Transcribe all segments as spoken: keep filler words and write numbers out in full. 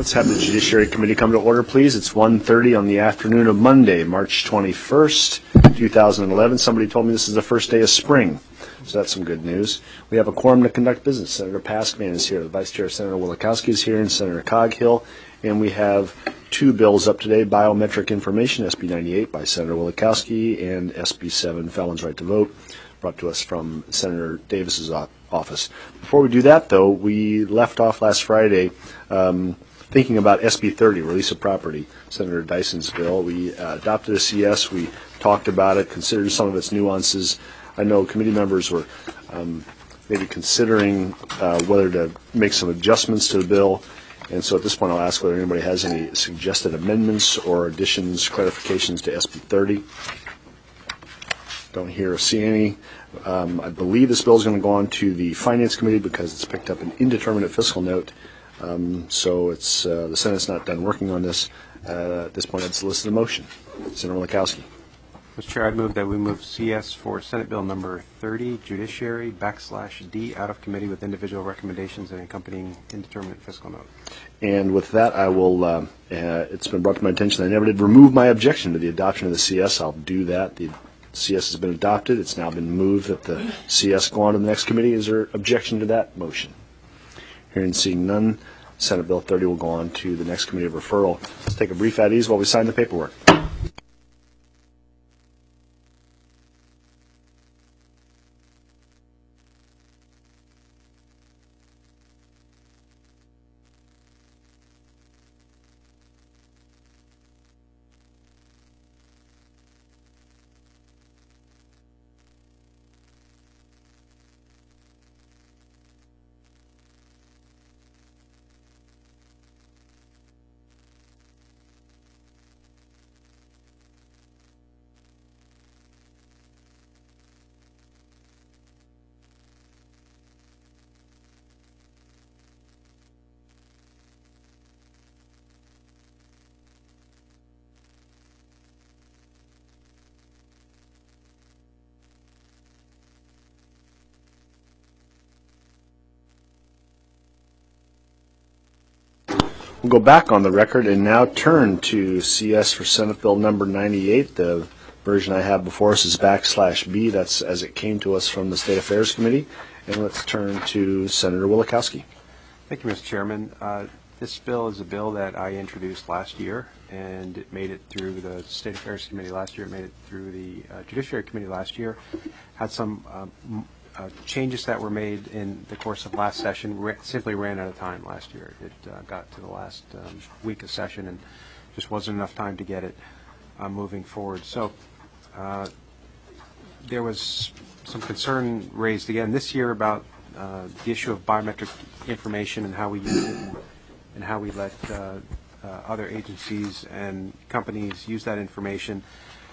Let's have the Judiciary Committee come to order, please. It's one thirty on the afternoon of Monday, March twenty-first, two thousand eleven. Somebody told me this is the first day of spring, so that's some good news. We have a quorum to conduct business. Senator Paskman is here. The Vice Chair, Senator Wielechowski, is here, and Senator Coghill. And we have two bills up today, Biometric Information, S B ninety-eight by Senator Wielechowski, and S B seven, Felons' Right to Vote, brought to us from Senator Davis's office. Before we do that, though, we left off last Friday um, thinking about S B thirty, Release of Property, Senator Dyson's bill. We uh, adopted a C S. We talked about it, considered some of its nuances. I know committee members were um, maybe considering uh, whether to make some adjustments to the bill. And so at this point, I'll ask whether anybody has any suggested amendments or additions, clarifications to S B thirty. Don't hear or see any. Um, I believe this bill is going to go on to the Finance Committee because it's picked up an indeterminate fiscal note. Um, so it's uh, the Senate's not done working on this. Uh, at this point, I'd solicit a motion. Senator Wielechowski. Mister Chair, I'd move that we move C S for Senate Bill number thirty, Judiciary backslash D, out of committee with individual recommendations and accompanying indeterminate fiscal note. And with that, I will, uh, uh, it's been brought to my attention that I never did remove my objection to the adoption of the C S. I'll do that. The C S has been adopted. It's now been moved that the C S go on to the next committee. Is there objection to that motion? Hearing and seeing none, Senate Bill thirty will go on to the next committee of referral. Let's take a brief at ease while we sign the paperwork. We'll go back on the record and now turn to C S for Senate Bill number ninety-eight. The version I have before us is backslash B. That's as it came to us from the State Affairs Committee. And let's turn to Senator Wielechowski. Thank you, Mister Chairman. Uh, this bill is a bill that I introduced last year, and it made it through the State Affairs Committee last year. It made it through the uh, Judiciary Committee last year. Had some um, Uh, changes that were made in the course of last session ra- simply ran out of time last year. It uh, got to the last um, week of session and just wasn't enough time to get it uh, moving forward. So uh, there was some concern raised again this year about uh, the issue of biometric information and how we use it and, and how we let uh, uh, other agencies and companies use that information.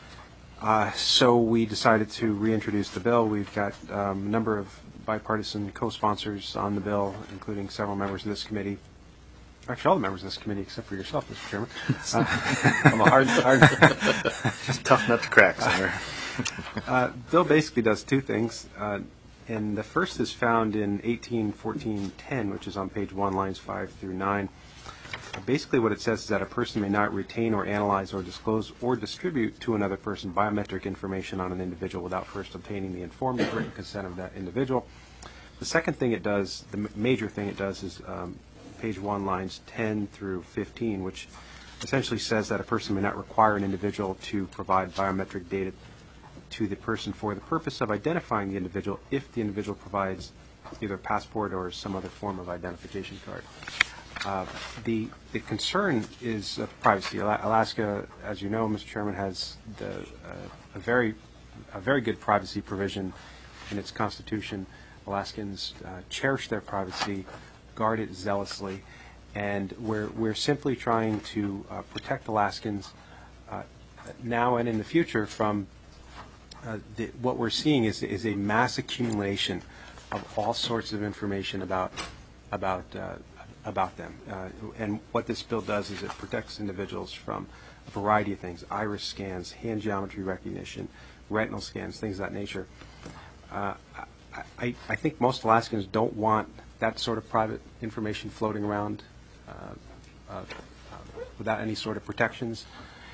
Uh, so we decided to reintroduce the bill. We've got um, a number of bipartisan co-sponsors on the bill, including several members of this committee. Actually, all the members of this committee, except for yourself, Mister Chairman. Uh, I'm a hard, hard just tough nut to crack, Senator. Uh, bill basically does two things, uh, and the first is found in eighteen fourteen ten, which is on page one, lines five through nine. Basically what it says is that a person may not retain or analyze or disclose or distribute to another person biometric information on an individual without first obtaining the informed and written consent of that individual. The second thing it does, the major thing it does is um, page one, lines ten through fifteen, which essentially says that a person may not require an individual to provide biometric data to the person for the purpose of identifying the individual if the individual provides either a passport or some other form of identification card. Uh, the the concern is uh, privacy. Alaska, as you know, Mister Chairman, has the, uh, a very a very good privacy provision in its constitution. Alaskans uh, cherish their privacy, guard it zealously, and we're we're simply trying to uh, protect Alaskans uh, now and in the future from uh, the, what we're seeing is is a mass accumulation of all sorts of information about about. Uh, about them. Uh, and what this bill does is it protects individuals from a variety of things: iris scans, hand geometry recognition, retinal scans, things of that nature. Uh, I, I think most Alaskans don't want that sort of private information floating around uh, uh, uh, without any sort of protections,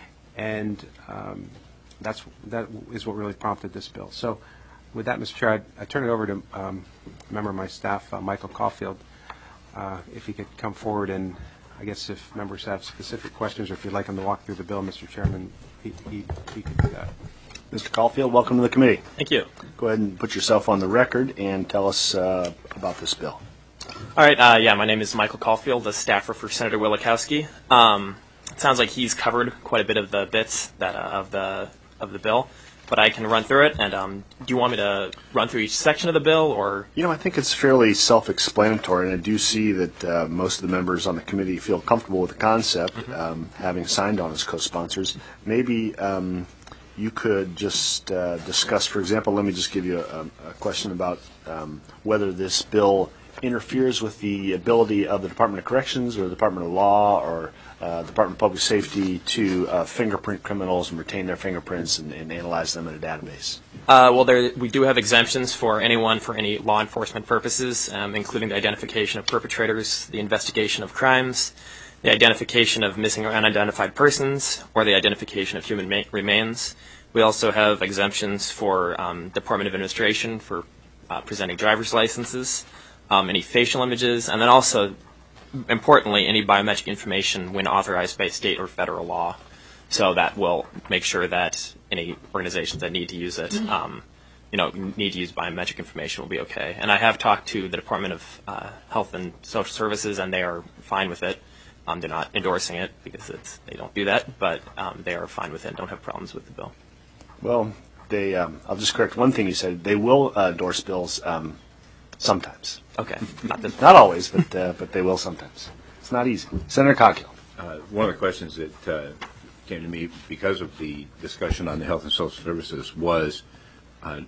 and um, that's that is what really prompted this bill. So, with that, Mister Chair, I, I turn it over to um, a member of my staff, uh, Michael Caulfield, uh, if he could come forward, and I guess if members have specific questions or if you'd like him to walk through the bill, Mister Chairman, he, he, he could do that. Mister Caulfield, welcome to the committee. Thank you. Go ahead and put yourself on the record and tell us uh, about this bill. All right. Uh, yeah, my name is Michael Caulfield, a staffer for Senator Wielechowski. Um, it sounds like he's covered quite a bit of the bits that uh, of the of the bill, but I can run through it. And um, do you want me to run through each section of the bill, or? You know, I think it's fairly self-explanatory, and I do see that uh, most of the members on the committee feel comfortable with the concept, mm-hmm. um, having signed on as co-sponsors. Maybe um, you could just uh, discuss, for example, let me just give you a, a question about um, whether this bill interferes with the ability of the Department of Corrections or the Department of Law or uh, the Department of Public Safety to uh, fingerprint criminals and retain their fingerprints and, and analyze them in a database. Uh, well, there, we do have exemptions for anyone for any law enforcement purposes, um, including the identification of perpetrators, the investigation of crimes, the identification of missing or unidentified persons, or the identification of human ma- remains. We also have exemptions for um, Department of Administration for uh, presenting driver's licenses, um, any facial images, and then also, importantly, any biometric information when authorized by state or federal law. So that will make sure that any organizations that need to use it, um, you know, need to use biometric information will be okay. And I have talked to the Department of uh, Health and Social Services, and they are fine with it. Um, they're not endorsing it because it's, they don't do that, but um, they are fine with it and don't have problems with the bill. Well, they. Um, I'll just correct one thing you said. They will uh, endorse bills um, sometimes. Okay. Not, this not always, but uh, but they will sometimes. It's not easy. Senator Cockill. Uh, one of the questions that uh, came to me because of the discussion on the Health and Social Services was, uh,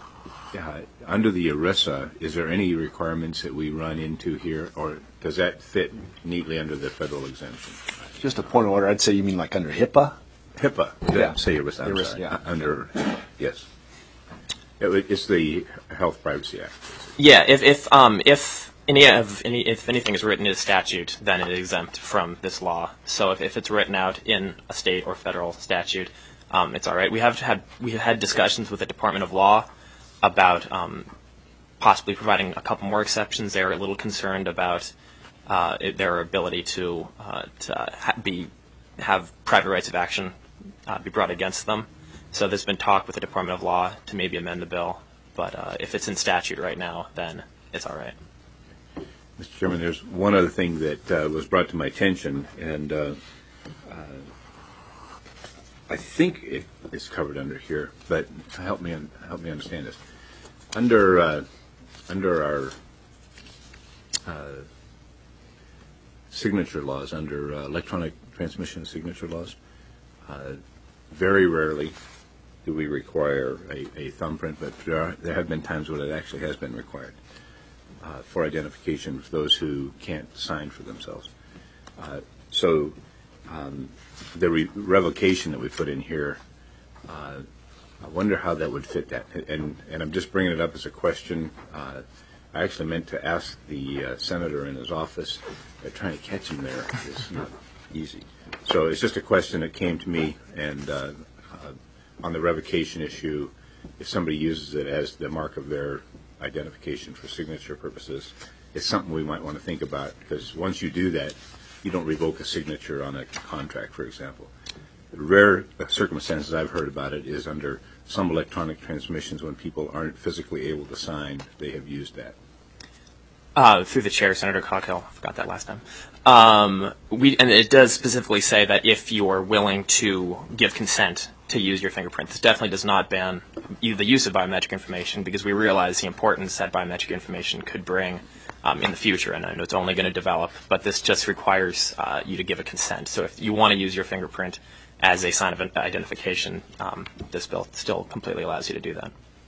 uh, under the ERISA, is there any requirements that we run into here, or does that fit neatly under the federal exemption? Just a point of order. I'd say you mean like under HIPAA? HIPAA. Yeah. Say ERISA. I'm ERISA, sorry. yeah. Under, yes. It, it's the Health Privacy Act. Yeah, if if um if any of any if anything is written as statute, then it is exempt from this law. So if, if it's written out in a state or federal statute, um, it's all right. We have had we have had discussions with the Department of Law about um, possibly providing a couple more exceptions. They're a little concerned about uh, it, their ability to uh, to ha- be have private rights of action uh, be brought against them. So there's been talk with the Department of Law to maybe amend the bill. But uh, if it's in statute right now, then it's all right. Mister Chairman, there's one other thing that uh, was brought to my attention, and uh, uh, I think it is covered under here. But help me un- help me understand this. Under uh, under our uh, signature laws, under uh, electronic transmission signature laws, uh, very rarely do we require a, a thumbprint, but there, are, there have been times when it actually has been required uh, for identification of those who can't sign for themselves. Uh, so um, the re- revocation that we put in here, uh, I wonder how that would fit that. And, and I'm just bringing it up as a question. Uh, I actually meant to ask the uh, senator in his office. They're trying to catch him there. It's not easy. So it's just a question that came to me, and uh, uh, on the revocation issue, if somebody uses it as the mark of their identification for signature purposes, it's something we might want to think about, because once you do that, you don't revoke a signature on a contract, for example. The rare circumstances I've heard about it is under some electronic transmissions when people aren't physically able to sign, they have used that. Uh, through the chair, Senator Cockill, I forgot that last time. Um, we and it does specifically say that if you are willing to give consent to use your fingerprint, this definitely does not ban you, the use of biometric information, because we realize the importance that biometric information could bring um, in the future, and I know it's only going to develop. But this just requires uh, you to give a consent. So if you want to use your fingerprint as a sign of identification, um, this bill still completely allows you to do that.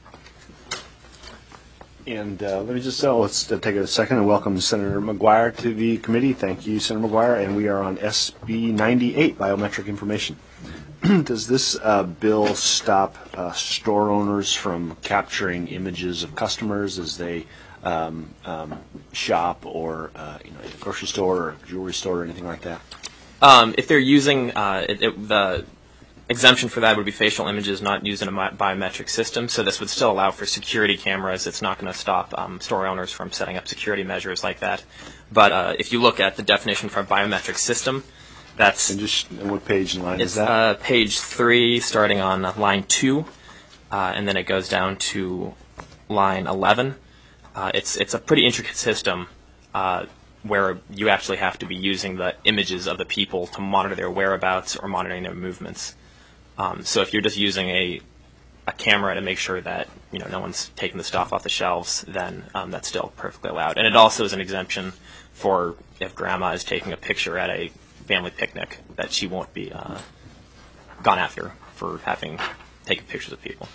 And uh, let me just uh, let's uh, take a second and welcome Senator McGuire to the committee. Thank you, Senator McGuire. And we are on S B ninety-eight, biometric information. Does this uh, bill stop uh, store owners from capturing images of customers as they um, um, shop, or uh, you know, at a grocery store or jewelry store or anything like that? Um, if they're using uh, it, it, the exemption for that would be facial images not used in a biometric system, so this would still allow for security cameras. It's not going to stop um, store owners from setting up security measures like that. But uh, if you look at the definition for a biometric system, that's... And just and what page and line it's, is that? Uh, page three, starting on line two, uh, and then it goes down to line eleven. Uh, it's, it's a pretty intricate system uh, where you actually have to be using the images of the people to monitor their whereabouts or monitoring their movements. Um, so if you're just using a a camera to make sure that you know no one's taking the stuff off the shelves, then um, that's still perfectly allowed. And it also is an exemption for if grandma is taking a picture at a family picnic, that she won't be uh, gone after for having taken pictures of people.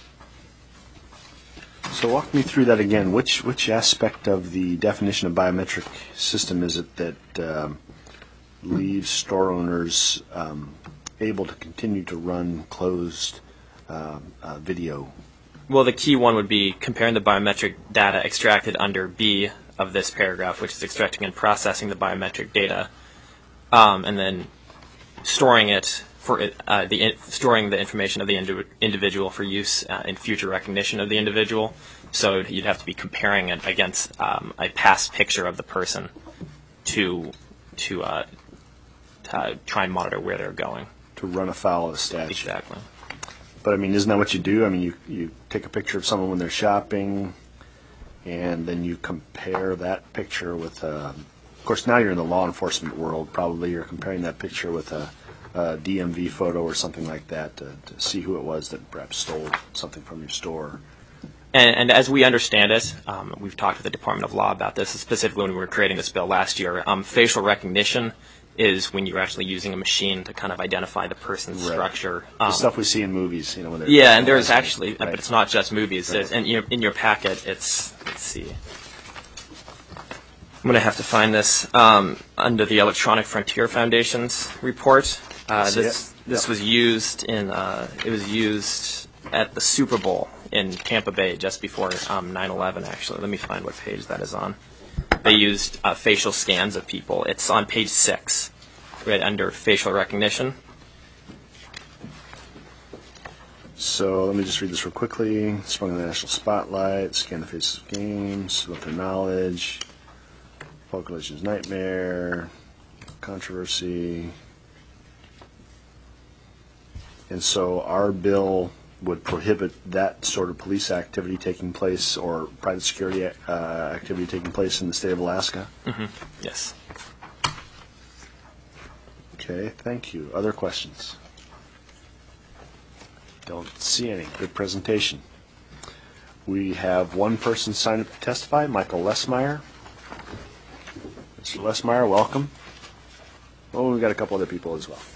So walk me through that again. Which which aspect of the definition of biometric system is it that um, leaves store owners um, able to continue to run closed uh, uh, video? Well, the key one would be comparing the biometric data extracted under B of this paragraph, which is extracting and processing the biometric data, um, and then storing it for it, uh, the in, storing the information of the indi- individual for use uh, in future recognition of the individual. So you'd have to be comparing it against um, a past picture of the person to to, uh, to try and monitor where they're going. To run afoul of the statute. Exactly. But I mean, isn't that what you do? I mean, you, you take a picture of someone when they're shopping, and then you compare that picture with, uh, of course, now you're in the law enforcement world. Probably you're comparing that picture with a, a D M V photo or something like that to, to see who it was that perhaps stole something from your store. And, and as we understand it, um, we've talked with the Department of Law about this, specifically when we were creating this bill last year. Um, facial recognition is when you're actually using a machine to kind of identify the person's Right. structure. The Um, stuff we see in movies, you know, when they're yeah, and there's actually, Right. but it's not just movies. Right. There's- And you know, in your packet, it's, let's see. I'm going to have to find this um, under the Electronic Frontier Foundation's report. Uh, See this it? this Yep. was used in uh, it was used at the Super Bowl in Tampa Bay just before um, nine eleven. Actually, let me find what page that is on. They used uh, facial scans of people. It's on page six, right under facial recognition. So let me just read this real quickly. Sprung the national spotlight, scan the faces of games, with their knowledge, Paul Collision's nightmare, controversy. And so our bill would prohibit that sort of police activity taking place or private security uh, activity taking place in the state of Alaska? Mm-hmm. Yes. Okay, thank you. Other questions? Don't see any. Good presentation. We have one person signed up to testify, Michael Lesmeyer. Mister Lesmeyer, welcome. Oh, we've got a couple other people as well.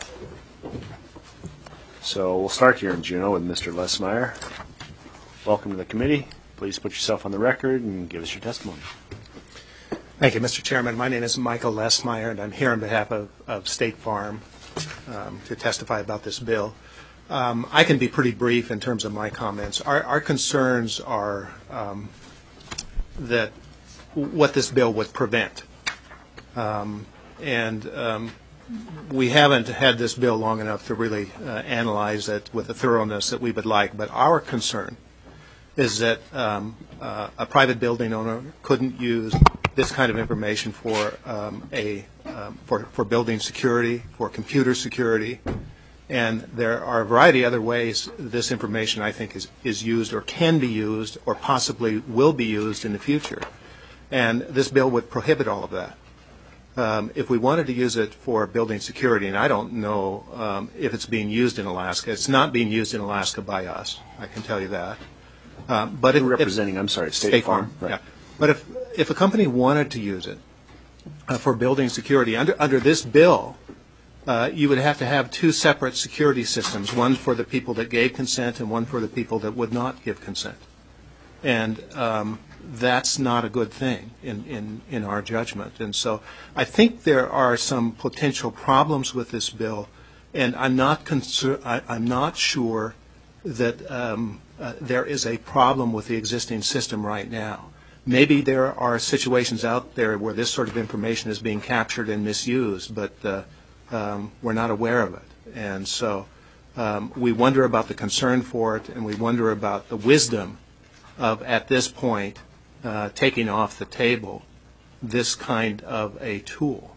So we'll start here in Juneau with Mister Lesmeyer. Welcome to the committee. Please put yourself on the record and give us your testimony. Thank you, Mister Chairman. My name is Michael Lesmeyer, and I'm here on behalf of, of State Farm um, to testify about this bill. Um, I can be pretty brief in terms of my comments. Our, our concerns are um, that what this bill would prevent. Um, and um, we haven't had this bill long enough to really uh, analyze it with the thoroughness that we would like. But our concern is that um, uh, a private building owner couldn't use this kind of information for um, a um, for, for building security, for computer security. And there are a variety of other ways this information, I think, is, is used or can be used or possibly will be used in the future. And this bill would prohibit all of that. Um, if we wanted to use it for building security, and I don't know um, if it's being used in Alaska, it's not being used in Alaska by us, I can tell you that. Um, but if, You're representing, if, I'm sorry, State, State Farm. Farm, Right. yeah. But if, if a company wanted to use it uh, for building security, under, under this bill, Uh, you would have to have two separate security systems, one for the people that gave consent and one for the people that would not give consent. And um, that's not a good thing in, in, in our judgment. And so I think there are some potential problems with this bill, and I'm not, concern- I, I'm not sure that um, uh, there is a problem with the existing system right now. Maybe there are situations out there where this sort of information is being captured and misused, but uh, um, we're not aware of it. And so um, we wonder about the concern for it, and we wonder about the wisdom of, at this point, uh, taking off the table this kind of a tool.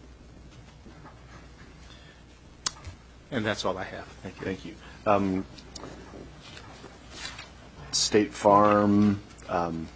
And that's all I have. Thank you. Thank you. Um, State Farm, um,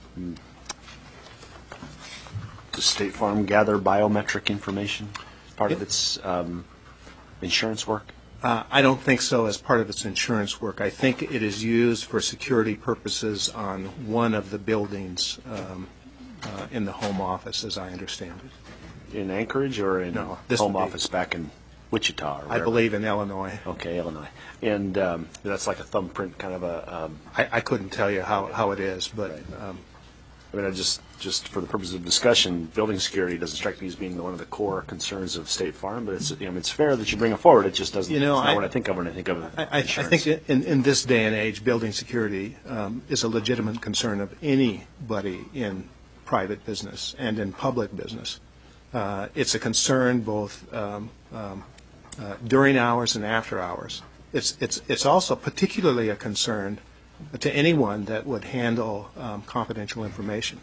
does State Farm gather biometric information as part of its um, insurance work? Uh, I don't think so as part of its insurance work. I think it is used for security purposes on one of the buildings um, uh, in the home office, as I understand it. In Anchorage or in No, this home would be- office back in Wichita? Or I wherever? believe in Illinois. Okay, Illinois. And um, that's like a thumbprint kind of a, um, I, I couldn't tell you how, how it is, but um, I mean, I just, just for the purpose of discussion, building security doesn't strike me as being one of the core concerns of State Farm, but it's, you know, it's fair that you bring it forward. It just doesn't, You know, it's not I- what I think of when I think of I, I I insurance. think in, in this day and age, building security um, is a legitimate concern of anybody in private business and in public business. Uh, it's a concern both um, um, uh, during hours and after hours. It's, it's, it's also particularly a concern to anyone that would handle um, confidential information.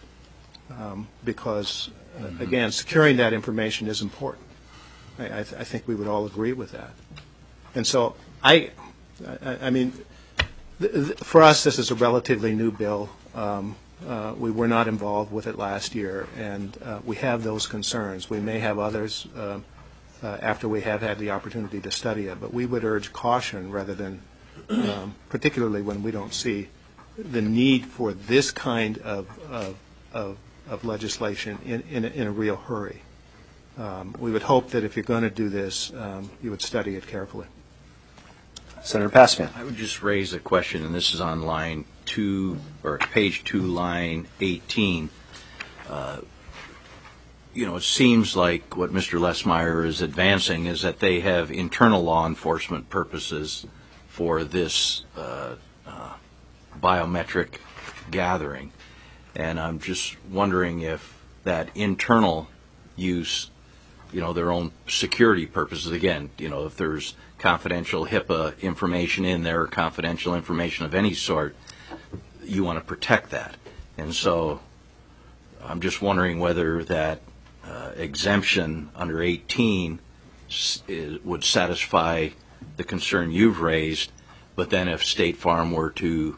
Um, because, uh, again, securing that information is important. I, I, th- I think we would all agree with that. And so I, I, I mean, th- th- for us, this is a relatively new bill. Um, uh, we were not involved with it last year, and uh, we have those concerns. We may have others um, uh, after we have had the opportunity to study it, but we would urge caution rather than, um, particularly when we don't see the need for this kind of, of, of, of legislation in, in, a, in a real hurry. Um, we would hope that if you're going to do this, um, you would study it carefully. Senator Passman. I would just raise a question, and this is on line two, or page two, line eighteen. Uh, you know, it seems like what Mister Lesmeyer is advancing is that they have internal law enforcement purposes for this uh, uh, biometric gathering. And I'm just wondering if that internal use, you know, their own security purposes, again, you know, if there's confidential HIPAA information in there, confidential information of any sort, you want to protect that. And so I'm just wondering whether that uh, exemption under eighteen s- is, would satisfy the concern you've raised, but then if State Farm were to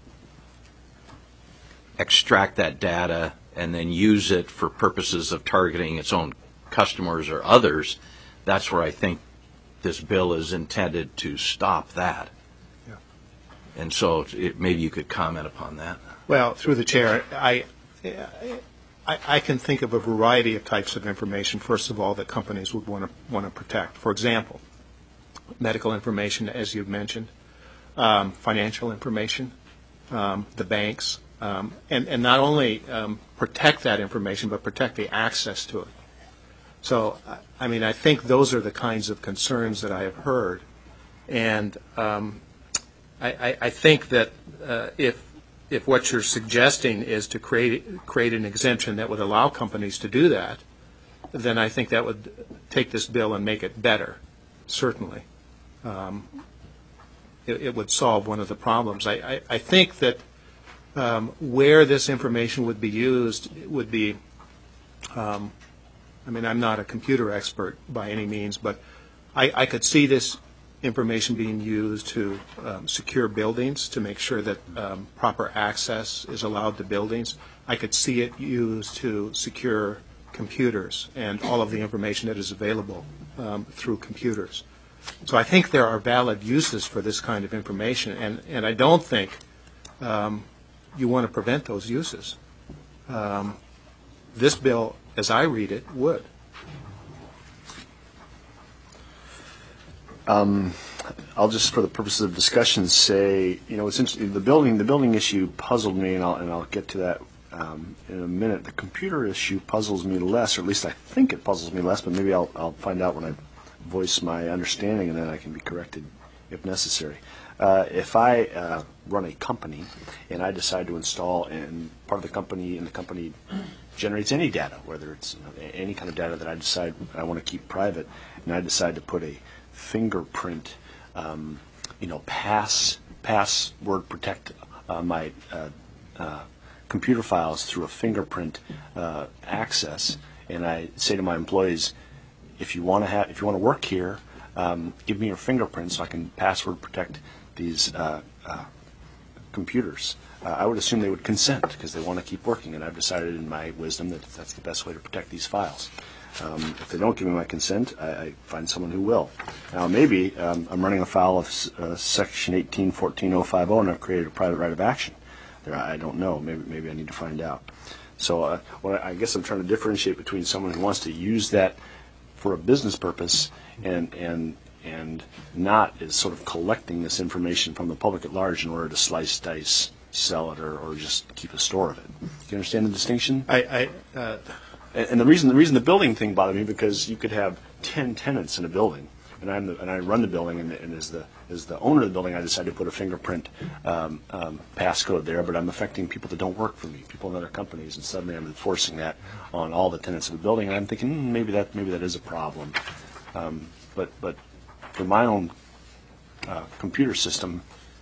extract that data and then use it for purposes of targeting its own customers or others, that's where I think this bill is intended to stop that. Yeah. And so it, maybe you could comment upon that. Well, through the chair, I, I, I can think of a variety of types of information, first of all, that companies would want to want to protect. For example, medical information, as you've mentioned, um, financial information, um, the banks, um, and, and not only um, protect that information, but protect the access to it. So, I mean, I think those are the kinds of concerns that I have heard. And um, I, I, I think that uh, if if what you're suggesting is to create create an exemption that would allow companies to do that, then I think that would take this bill and make it better, certainly. Um, it, it would solve one of the problems. I, I, I think that um, where this information would be used would be, um, I mean, I'm not a computer expert by any means, but I, I could see this information being used to um, secure buildings, to make sure that um, proper access is allowed to buildings. I could see it used to secure computers and all of the information that is available um, through computers. So I think there are valid uses for this kind of information, and, and I don't think um, you want to prevent those uses. Um, this bill, as I read it, would. Um, I'll just, for the purposes of discussion, say, you know, it's interesting. The building, the building issue puzzled me, and I'll and I'll get to that um, in a minute. The computer issue puzzles me less, or at least I think it puzzles me less. But maybe I'll I'll find out when I voice my understanding, and then I can be corrected if necessary. Uh, if I uh, run a company and I decide to install, and part of the company and the company generates any data, whether it's you know, any kind of data that I decide I want to keep private, and I decide to put a fingerprint, um, you know, pass password protect uh, my uh, uh, computer files through a fingerprint uh, access, and I say to my employees, if you want to have, if you want to work here, um, give me your fingerprint so I can password protect these uh, uh, computers. Uh, I would assume they would consent because they want to keep working, and I've decided in my wisdom that that's the best way to protect these files. Um, if they don't give me my consent, I, I find someone who will. Now, maybe um, I'm running afoul of uh, Section eighteen fourteen oh five oh, and I've created a private right of action. There, I don't know. Maybe, maybe I need to find out. So, uh, what I, I guess I'm trying to differentiate between someone who wants to use that for a business purpose and and and not is sort of collecting this information from the public at large in order to slice, dice, sell it, or, or just keep a store of it. Do you understand the distinction? I, I uh, And, and the reason the reason the building thing bothered me because you could have ten tenants in a building, and I'm the, and I run the building, and, and as the as the owner of the building, I decided to put a fingerprint um, um, passcode there, but I'm affecting people that don't work for me, people in other companies, and suddenly I'm enforcing that on all the tenants of the building, and I'm thinking hmm, maybe that maybe that is a problem. Um, but but for my own uh, computer system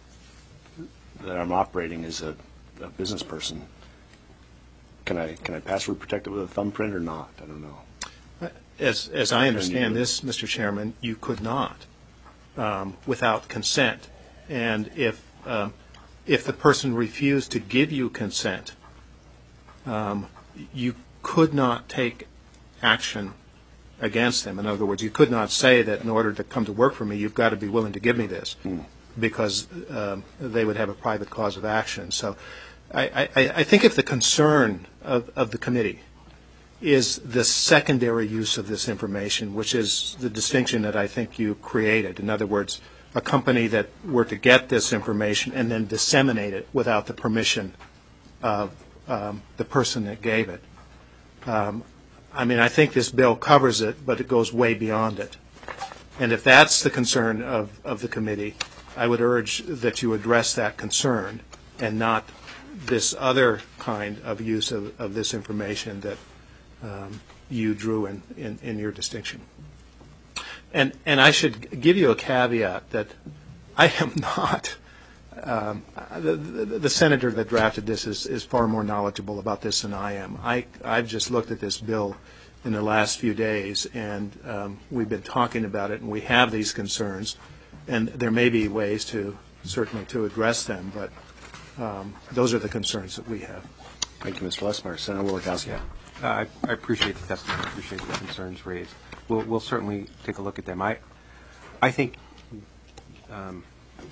that I'm operating as a, a business person, can I can I password protect it with a thumbprint or not? I don't know. As, as I understand this, Mister Chairman, you could not um, without consent. And if, um, if the person refused to give you consent, um, you could not take action against them. In other words, you could not say that in order to come to work for me, you've got to be willing to give me this, hmm. because um, they would have a private cause of action. So I, I, I think if the concern of, of the committee is the secondary use of this information, which is the distinction that I think you created. In other words, a company that were to get this information and then disseminate it without the permission of um, the person that gave it. Um, I mean, I think this bill covers it, but it goes way beyond it. And if that's the concern of, of the committee, I would urge that you address that concern and not this other kind of use of, of this information that Um, you drew in, in, in your distinction. And and I should give you a caveat that I am not, um, the, the, the senator that drafted this is, is far more knowledgeable about this than I am. I, I've just looked at this bill in the last few days, and um, we've been talking about it, and we have these concerns, and there may be ways to, certainly to address them, but um, those are the concerns that we have. Thank you, Mister Lesmeyer. Senator Wielechowski. Yeah. Uh, I, I appreciate the testimony. I appreciate the concerns raised. We'll, we'll certainly take a look at them. I, I think um,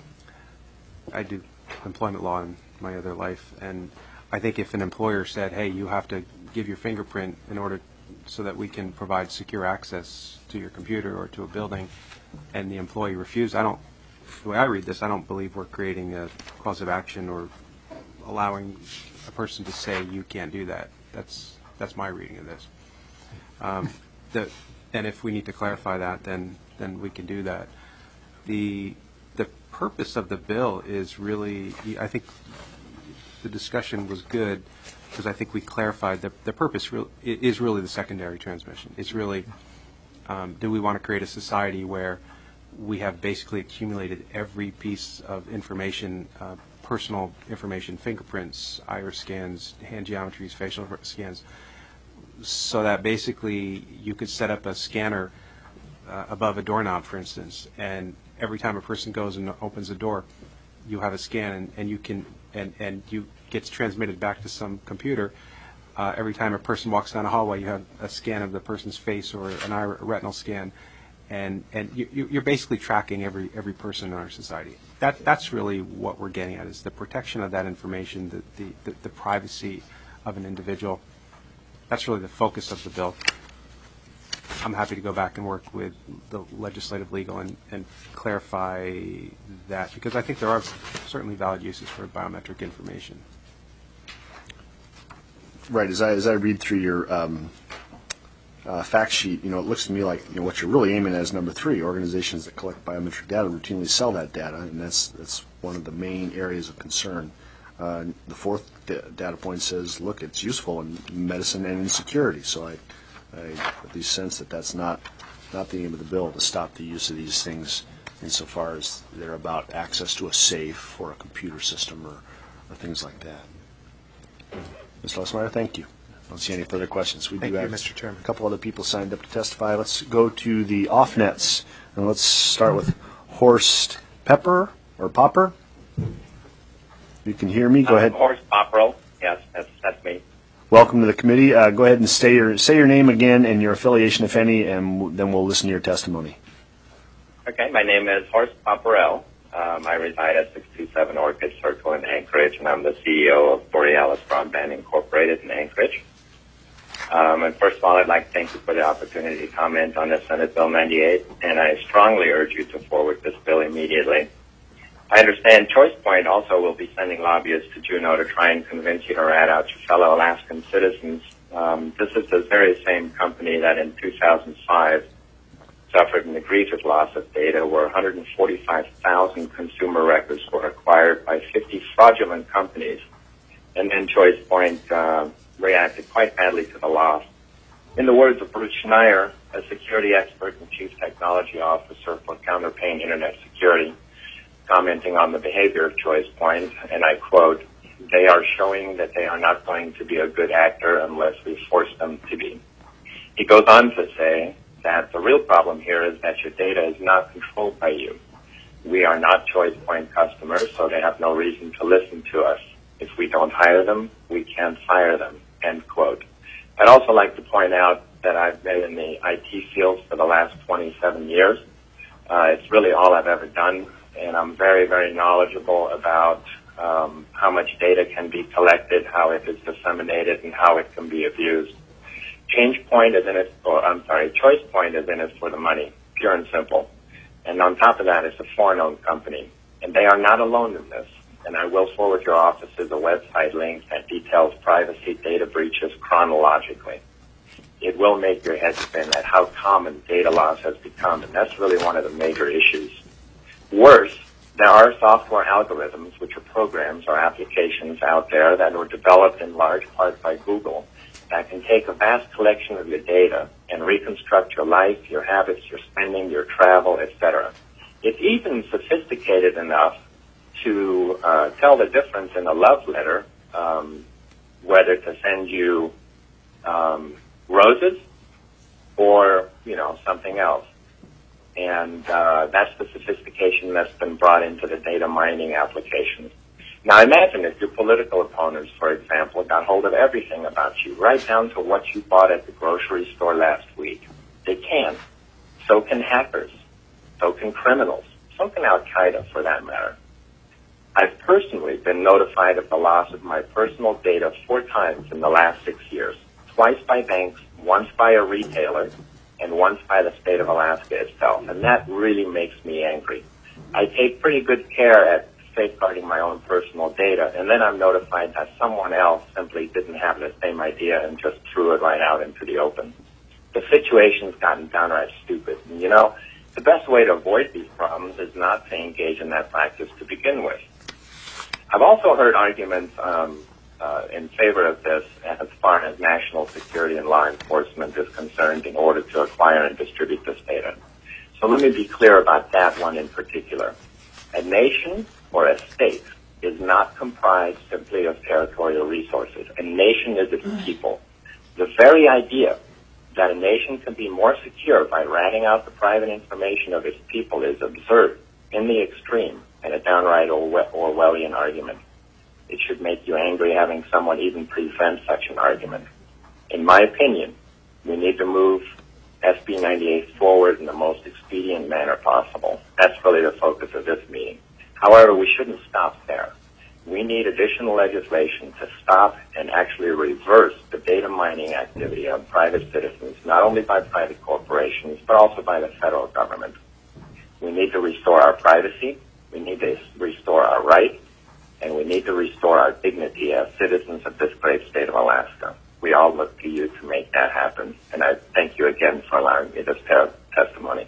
I do employment law in my other life, and I think if an employer said, "Hey, you have to give your fingerprint in order so that we can provide secure access to your computer or to a building," and the employee refused, I don't. The way I read this, I don't believe we're creating a cause of action or allowing a person to say you can't do that. That's That's my reading of this. Um, the, and if we need to clarify that, then then we can do that. The the purpose of the bill is really, I think the discussion was good because I think we clarified that the purpose re- is really the secondary transmission. It's really, um, do we want to create a society where we have basically accumulated every piece of information, uh, personal information, fingerprints, iris scans, hand geometries, facial scans, so that basically you could set up a scanner uh, above a doorknob, for instance, and every time a person goes and opens a door, you have a scan, and, and you can and and you gets transmitted back to some computer. Uh, every time a person walks down a hallway, you have a scan of the person's face or an eye retinal scan, and and you, you're basically tracking every every person in our society. That that's really what we're getting at, is the protection of that information, the the, the, the privacy of an individual. That's really the focus of the bill. I'm happy to go back and work with the legislative legal and, and clarify that, because I think there are certainly valid uses for biometric information. Right. As I as I read through your um, uh, fact sheet, you know, it looks to me like, you know, what you're really aiming at is number three: organizations that collect biometric data routinely sell that data, and that's that's one of the main areas of concern. Uh, the fourth da- data point says, look, it's useful in medicine and in security. So I, I at least sense that that's not not the aim of the bill to stop the use of these things insofar as they're about access to a safe or a computer system or, or things like that. Mister Lesmeyer, thank you. I don't see any further questions. We Thank do you, have Mister Chairman. a couple other people signed up to testify. Let's go to the off-nets, and let's start with Horst Pepper or Popper. You can hear me. Go ahead. Horst Popperl. Yes, that's, that's me. Welcome to the committee. Uh, go ahead and say your say your name again and your affiliation, if any, and w- then we'll listen to your testimony. Okay, my name is Horst Popperl. Um, I reside at six two seven Orchid Circle in Anchorage, and I'm the C E O of Borealis Broadband Incorporated in Anchorage. Um, and first of all, I'd like to thank you for the opportunity to comment on the Senate Bill ninety-eight, and I strongly urge you to forward this bill immediately. I understand ChoicePoint also will be sending lobbyists to Juneau to try and convince you to rat out your fellow Alaskan citizens. Um, this is the very same company that in two thousand five suffered an egregious loss of data where one hundred forty-five thousand consumer records were acquired by fifty fraudulent companies. And then ChoicePoint uh, reacted quite badly to the loss. In the words of Bruce Schneier, a security expert and chief technology officer for Counterpane Internet Security, commenting on the behavior of ChoicePoint, and I quote, "They are showing that they are not going to be a good actor unless we force them to be." He goes on to say that the real problem here is that your data is not controlled by you. We are not ChoicePoint customers, so they have no reason to listen to us. If we don't hire them, we can't fire them, end quote. I'd also like to point out that I've been in the I T field for the last twenty-seven years. Uh, it's really all I've ever done, and I'm very, very knowledgeable about um, how much data can be collected, how it is disseminated, and how it can be abused. ChangePoint is in it, or I'm sorry, ChoicePoint is in it for the money, pure and simple. And on top of that, it's a foreign-owned company, and they are not alone in this. And I will forward your offices a website link that details privacy data breaches chronologically. It will make your head spin at how common data loss has become, and that's really one of the major issues. Worse, there are software algorithms, which are programs or applications out there that were developed in large part by Google that can take a vast collection of your data and reconstruct your life, your habits, your spending, your travel, et cetera. It's even sophisticated enough to uh, tell the difference in a love letter, um, whether to send you um, roses or, you know, something else. And uh, that's the sophistication that's been brought into the data mining applications. Now imagine if your political opponents, for example, got hold of everything about you, right down to what you bought at the grocery store last week. They can. So can hackers. So can criminals. So can Al-Qaeda, for that matter. I've personally been notified of the loss of my personal data four times in the last six years, twice by banks, once by a retailer, and once by the state of Alaska itself. And that really makes me angry. I take pretty good care at safeguarding my own personal data, and then I'm notified that someone else simply didn't have the same idea and just threw it right out into the open. The situation's gotten downright stupid. And, you know, the best way to avoid these problems is not to engage in that practice to begin with. I've also heard arguments um, uh, in favor of this as far as national security and law enforcement is concerned in order to acquire and distribute this data. So let me be clear about that one in particular. A nation or a state is not comprised simply of territorial resources. A nation is its people. The very idea that a nation can be more secure by ratting out the private information of its people is absurd in the extreme and a downright Orwellian argument. It should make you angry having someone even present such an argument. In my opinion, we need to move S B ninety-eight forward in the most expedient manner possible. That's really the focus of this meeting. However, we shouldn't stop there. We need additional legislation to stop and actually reverse the data mining activity of private citizens, not only by private corporations, but also by the federal government. We need to restore our privacy, we need to restore our rights, and we need to restore our dignity as citizens of this great state of Alaska. We all look to you to make that happen, and I thank you again for allowing me this testimony.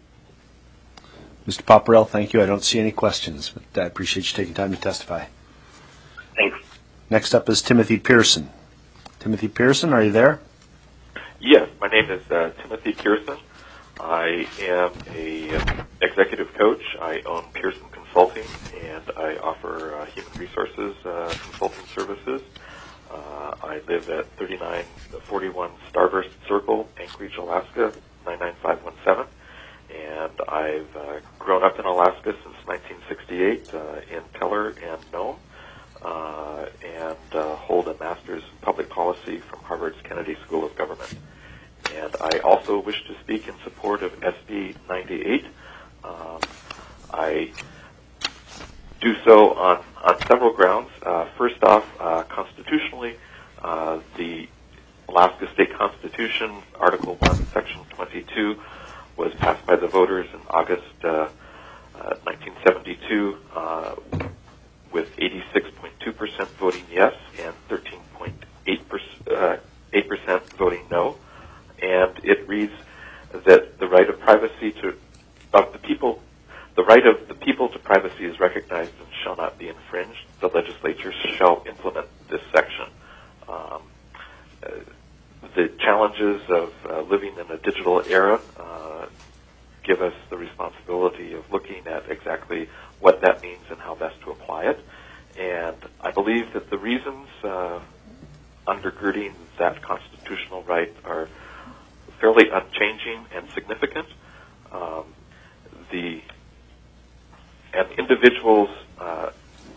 Mister Popperell, thank you. I don't see any questions, but I appreciate you taking time to testify. Thanks. Next up is Timothy Pearson. Timothy Pearson, are you there? Yes, my name is uh, Timothy Pearson. I am a executive coach. I own Pearson Consulting, and I offer uh, human resources uh, consulting services. Uh, I live at thirty-nine forty-one Starburst Circle, Anchorage, Alaska, nine nine five one seven. And I've uh, grown up in Alaska since nineteen sixty-eight uh, in Teller and Nome, uh, and uh, hold a master's in public policy from Harvard's Kennedy School of Government. And I also wish to speak in support of S B ninety-eight. Um, I do so on, on several grounds. Uh, first off, uh, constitutionally, uh, the Alaska State Constitution, Article one, Section twenty-two, was passed by the voters in August uh, uh, nineteen seventy-two uh, with eighty-six point two percent voting yes and thirteen point eight percent voting no. And it reads that the right of privacy to of the people, the right of the people to privacy is recognized and shall not be infringed. The legislature shall implement this section. Um, uh, the challenges of uh, living in a digital era uh, give us the responsibility of looking at exactly what that means and how best to apply it. And I believe that the reasons uh, undergirding that constitutional right are fairly unchanging and significant. Um, the an individual's uh,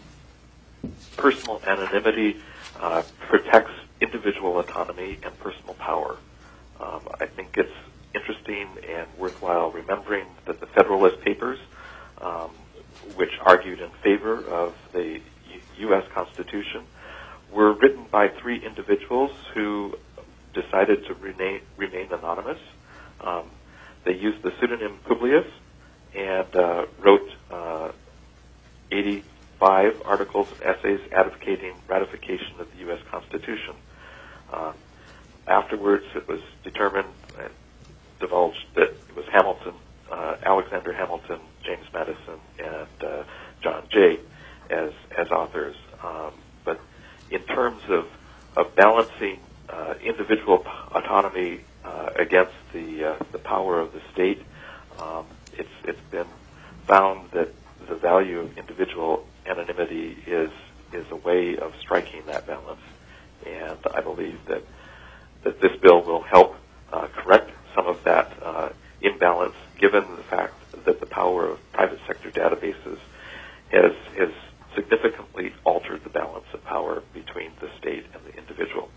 personal anonymity uh, protects individual autonomy and personal power. Um, I think it's interesting and worthwhile remembering that the Federalist Papers, um, which argued in favor of the U S Constitution, were written by three individuals who decided to remain, remain anonymous. Um, they used the pseudonym Publius and uh, wrote uh, eighty-five articles and essays advocating ratification of the U S Constitution. Uh, afterwards, it was determined and divulged that it was Hamilton, uh, Alexander Hamilton, James Madison, and uh, John Jay as as authors. Um, but in terms of, of balancing uh, individual p- autonomy uh, against the uh, the power of the state, um, it's it's been found that the value of individual anonymity is is a way of striking that balance, and I believe that that this bill will help uh, correct some of that uh, imbalance, given the fact that the power of private sector databases has has significantly altered the balance of power between the state and the individual.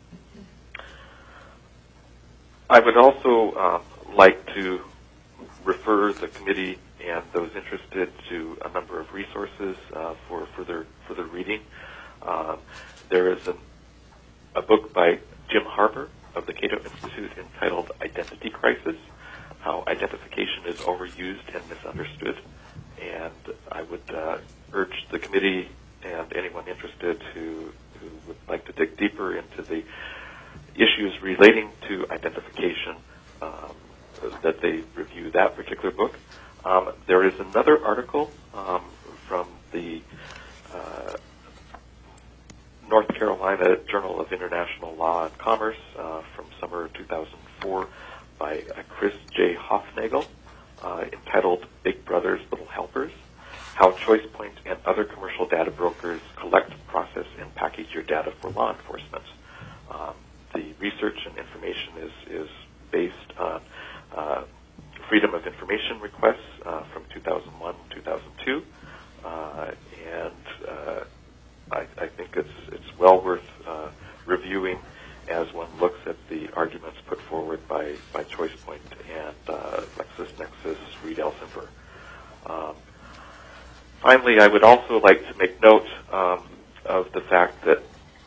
I would also um, like to refer the committee and those interested to a number of resources uh, for further further reading. Um, there is an, a book by Jim Harper of the Cato Institute entitled Identity Crisis, How Identification is Overused and Misunderstood. And I would uh, urge the committee and anyone interested who, who would like to dig deeper into the issues relating to identification um, that they review that particular book. Um, there is another article um, from the uh, North Carolina Journal of International Law and Commerce uh, from summer two thousand four by uh, Chris J. Hofnagel, uh, entitled Big Brother's Little Helpers, How ChoicePoint and Other Commercial Data Brokers Collect, Process, and Package Your Data for Law Enforcement. Um, the research and information is, is based on uh, Freedom of Information requests uh, from two thousand one and two thousand two, uh, and uh, I, I think it's, it's well worth uh, reviewing as one looks at the arguments put forward by, by ChoicePoint and uh, LexisNexis, Reed Elsevier. Um, finally, I would also like to make note um, of the fact that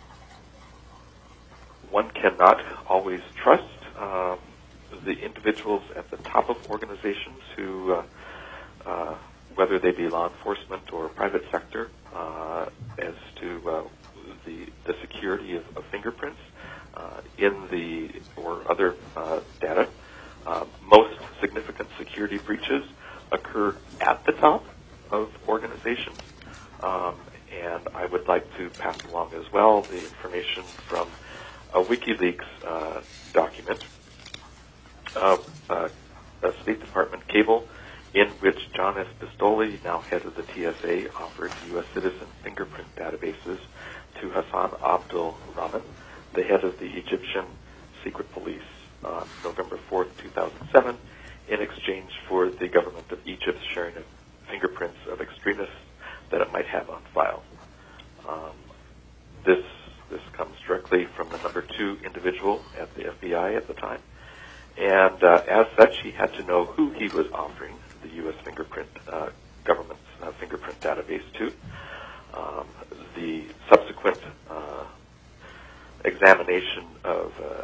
one cannot always trust um, the individuals at the top of organizations who, uh, uh, whether they be law enforcement or private sector, uh, as to uh, the, the security of, of fingerprints uh, in the or other uh, data. Uh, most significant security breaches occur at the top of organizations, um, and I would like to pass along as well the information from a WikiLeaks uh, document of uh, uh, State Department cable in which John S. Pistoli, now head of the T S A, offered U S citizen fingerprint databases to Hassan Abdul Rahman, the head of the Egyptian Secret Police, on November fourth, two thousand seven, in exchange for the government of Egypt's sharing of fingerprints of extremists that it might have on file. Um, this this comes directly from the number two individual at the F B I at the time, and uh, as such, he had to know who he was offering the U S fingerprint uh, government's uh, fingerprint database to. Um, the subsequent uh, examination of uh,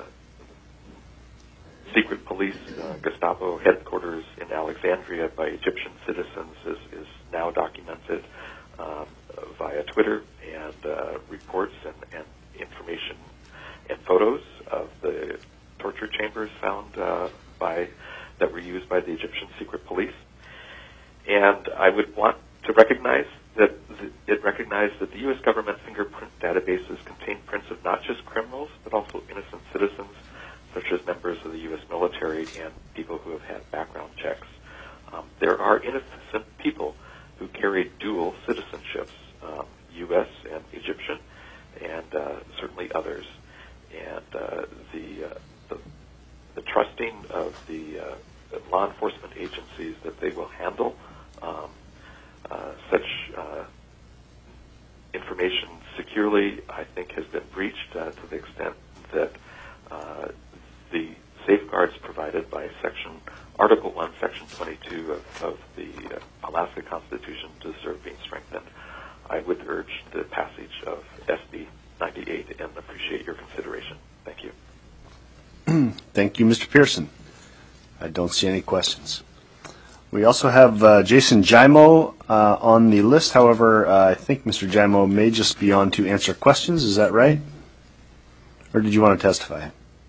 secret police uh, Gestapo headquarters in Alexandria by Egyptian citizens is, is now documented um, via Twitter and uh, reports and, and information and photos of the torture chambers found uh, by that were used by the Egyptian secret police. And I would want to recognize that th- it recognized that the U S government fingerprint databases contain prints of not just criminals, but also innocent citizens, such as members of the U S military and people who have had background checks. Um, there are innocent people who carry dual citizenships, um, U S and Egyptian, and uh, certainly others. And uh, the, uh, the the trusting of the uh, law enforcement agencies that they will handle um, uh, such uh, information securely, I think, has been breached uh, to the extent that uh, the safeguards provided by Section Article one, Section twenty-two of, of the uh, Alaska Constitution deserve being strengthened. I would urge the passage of S B ninety-eight and appreciate your consideration. Thank you. Thank you, Mister Pearson. I don't see any questions. We also have uh, Jason Jaimo uh, on the list. However, uh, I think Mister Jaimo may just be on to answer questions. Is that right? Or did you want to testify?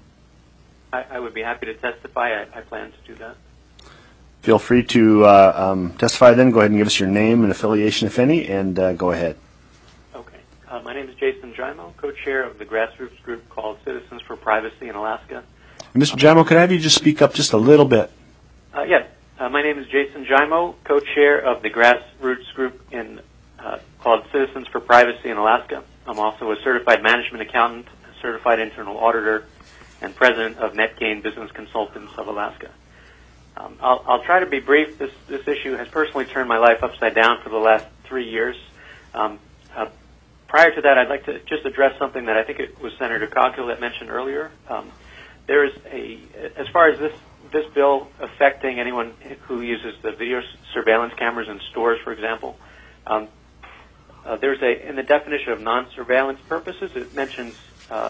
I, I would be happy to testify. I, I plan to do that. Feel free to uh, um, testify then. Go ahead and give us your name and affiliation, if any, and uh, go ahead. Okay. Uh, my name is Jason Jaimo, co-chair of the grassroots group called Citizens for Privacy in Alaska. And Mister Jaimo, could I have you just speak up just a little bit? Uh, yes. Uh, my name is Jason Jaimo, co-chair of the grassroots group in uh, called Citizens for Privacy in Alaska. I'm also a certified management accountant, a certified internal auditor, and president of NetGain Business Consultants of Alaska. Um, I'll, I'll try to be brief. This, this issue has personally turned my life upside down for the last three years. Um, uh, prior to that, I'd like to just address something that I think it was Senator Coghill that mentioned earlier. Um, there is a, as far as this, this bill affecting anyone who uses the video surveillance cameras in stores, for example, um, uh, there's a, in the definition of non-surveillance purposes, it mentions uh,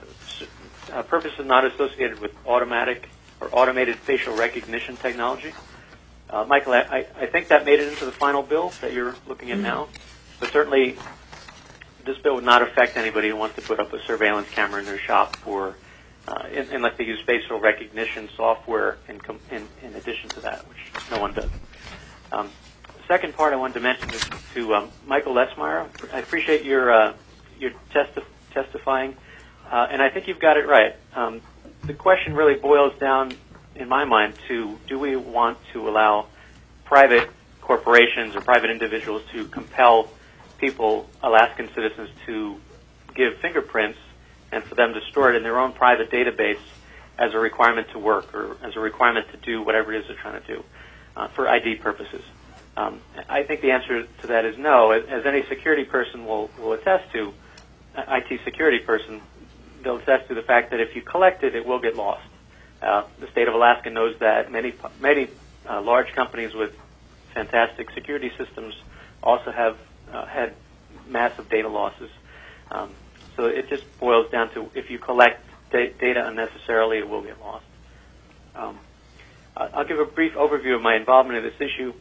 uh, uh, purposes not associated with automatic or automated facial recognition technology. Uh, Michael, I, I think that made it into the final bill that you're looking at now, but certainly this bill would not affect anybody who wants to put up a surveillance camera in their shop for, uh, in, unless they use facial recognition software in, com- in, in addition to that, which no one does. Um, the second part I wanted to mention is to um, Michael Lesmeyer. I appreciate your uh, your testi- testifying, uh, and I think you've got it right. Um, The question really boils down, in my mind, to do we want to allow private corporations or private individuals to compel people, Alaskan citizens, to give fingerprints and for them to store it in their own private database as a requirement to work or as a requirement to do whatever it is they're trying to do uh, for I D purposes? Um, I think the answer to that is no. As any security person will, will attest to, I T security person, they'll attest to the fact that if you collect it, it will get lost. Uh, the state of Alaska knows that. Many many uh, large companies with fantastic security systems also have uh, had massive data losses. Um, so it just boils down to if you collect da- data unnecessarily, it will get lost. Um, I'll give a brief overview of my involvement in this issue.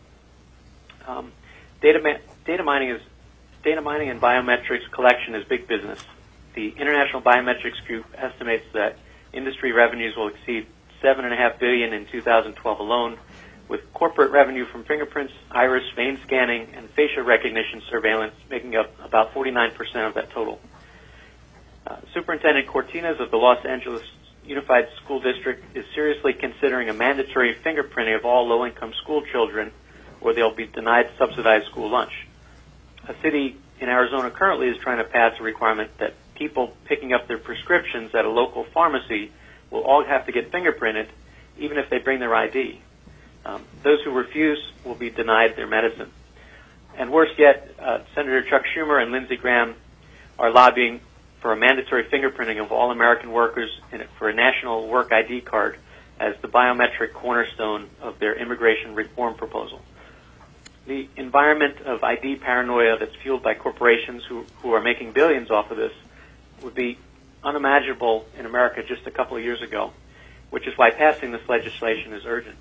Um, data, ma- data mining is data mining and biometrics collection is big business. The International Biometrics Group estimates that industry revenues will exceed seven point five billion dollars in two thousand twelve alone, with corporate revenue from fingerprints, iris, vein scanning, and facial recognition surveillance making up about forty-nine percent of that total. Uh, Superintendent Cortinas of the Los Angeles Unified School District is seriously considering a mandatory fingerprinting of all low-income school children, or they'll be denied subsidized school lunch. A city in Arizona currently is trying to pass a requirement that people picking up their prescriptions at a local pharmacy will all have to get fingerprinted, even if they bring their I D. Um, those who refuse will be denied their medicine. And worse yet, uh, Senator Chuck Schumer and Lindsey Graham are lobbying for a mandatory fingerprinting of all American workers and for a national work I D card as the biometric cornerstone of their immigration reform proposal. The environment of I D paranoia that's fueled by corporations who, who are making billions off of this would be unimaginable in America just a couple of years ago, which is why passing this legislation is urgent.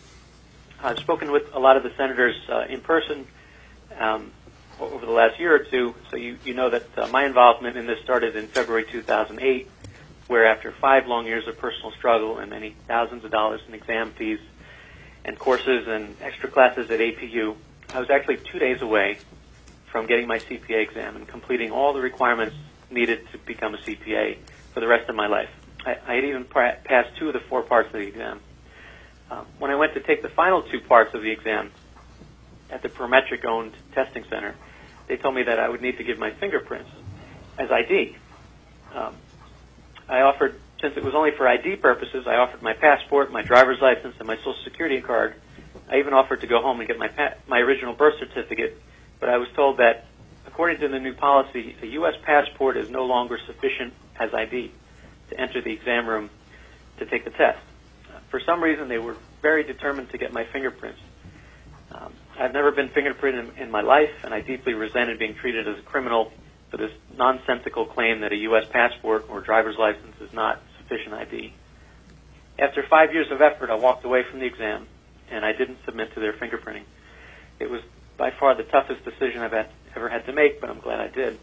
I've spoken with a lot of the senators uh, in person um, over the last year or two, so you, you know that uh, my involvement in this started in February two thousand eight, where after five long years of personal struggle and many thousands of dollars in exam fees and courses and extra classes at A P U, I was actually two days away from getting my C P A exam and completing all the requirements needed to become a C P A for the rest of my life. I, I had even pra- passed two of the four parts of the exam. Um, when I went to take the final two parts of the exam at the Prometric-owned testing center, they told me that I would need to give my fingerprints as I D. Um, I offered, since it was only for I D purposes, I offered my passport, my driver's license, and my Social Security card. I even offered to go home and get my pa- my original birth certificate, but I was told that, according to the new policy, a U S passport is no longer sufficient as I D to enter the exam room to take the test. Uh, for some reason, they were very determined to get my fingerprints. Um, I've never been fingerprinted in, in my life, and I deeply resented being treated as a criminal for this nonsensical claim that a U S passport or driver's license is not sufficient I D. After five years of effort, I walked away from the exam, and I didn't submit to their fingerprinting. It was by far the toughest decision I've had, ever had to make, but I'm glad I did.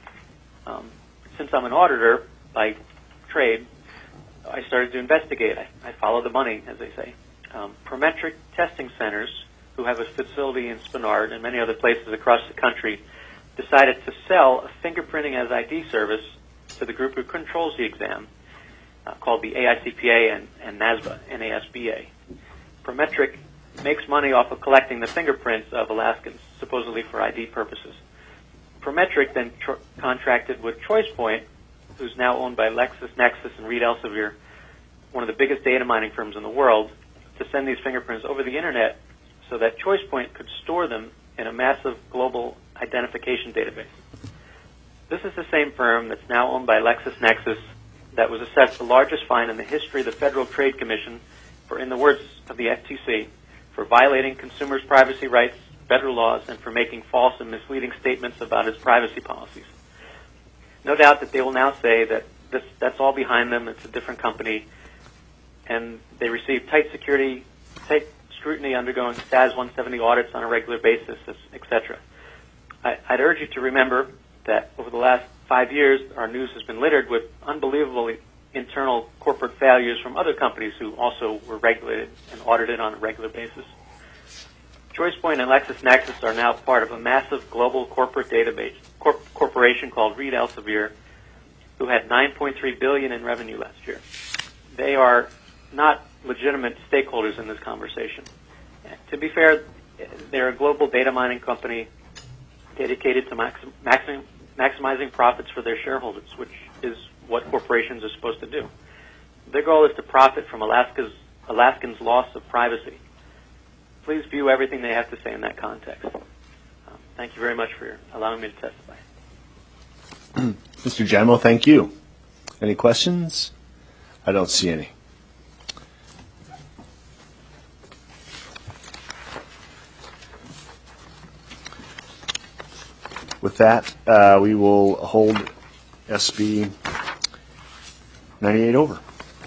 Um, since I'm an auditor by trade, I started to investigate. I, I follow the money, as they say. Um, Prometric testing centers, who have a facility in Spenard and many other places across the country, decided to sell a fingerprinting as I D service to the group who controls the exam, uh, called the A I C P A and, and NASBA, N A S B A. Prometric makes money off of collecting the fingerprints of Alaskans, supposedly for I D purposes. Prometric then tr- contracted with ChoicePoint, who's now owned by LexisNexis and Reed Elsevier, one of the biggest data mining firms in the world, to send these fingerprints over the internet so that ChoicePoint could store them in a massive global identification database. This is the same firm that's now owned by LexisNexis that was assessed the largest fine in the history of the Federal Trade Commission for, in the words of the F T C, for violating consumers' privacy rights, federal laws, and for making false and misleading statements about its privacy policies. No doubt that they will now say that this, that's all behind them, it's a different company, and they receive tight security, tight scrutiny, undergoing S A S one seventy audits on a regular basis, et cetera. I, I'd urge you to remember that over the last five years, our news has been littered with unbelievable internal corporate failures from other companies who also were regulated and audited on a regular basis. ChoicePoint and LexisNexis are now part of a massive global corporate database corp- corporation called Reed Elsevier, who had nine point three billion dollars in revenue last year. They are not legitimate stakeholders in this conversation. To be fair, they're a global data mining company dedicated to maxim- maxim- maximizing profits for their shareholders, which is what corporations are supposed to do. Their goal is to profit from Alaska's Alaskans' loss of privacy. Please view everything they have to say in that context. Um, thank you very much for allowing me to testify. Mister Jamo, thank you. Any questions? I don't see any. With that, uh, we will hold S B ninety-eight over.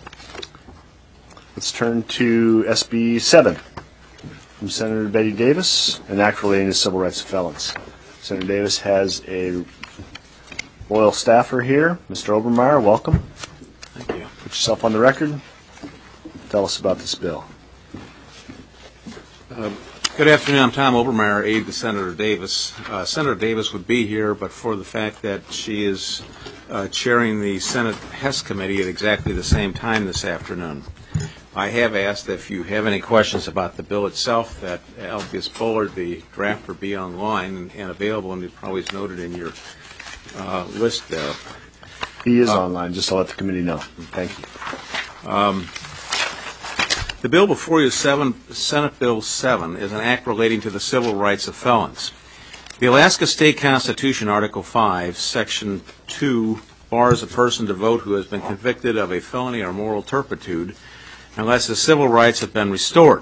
Let's turn to S B seven from Senator Betty Davis, an act relating to civil rights of felons. Senator Davis has a loyal staffer here. Mister Obermeyer, welcome. Thank you. Put yourself on the record. Tell us about this bill. Uh, Good afternoon. I'm Tom Obermeyer, aide to Senator Davis. Uh, Senator Davis would be here, but for the fact that she is uh, chairing the Senate Hess Committee at exactly the same time this afternoon. I have asked if you have any questions about the bill itself that Albius Bullard, the drafter, be online and, and available, and it probably is noted in your uh, list there. He is uh, online, just to let the committee know. Thank you. Um, The bill before you, seven, Senate Bill seven, is an act relating to the civil rights of felons. The Alaska State Constitution, Article five, Section two, bars a person to vote who has been convicted of a felony or moral turpitude unless his civil rights have been restored.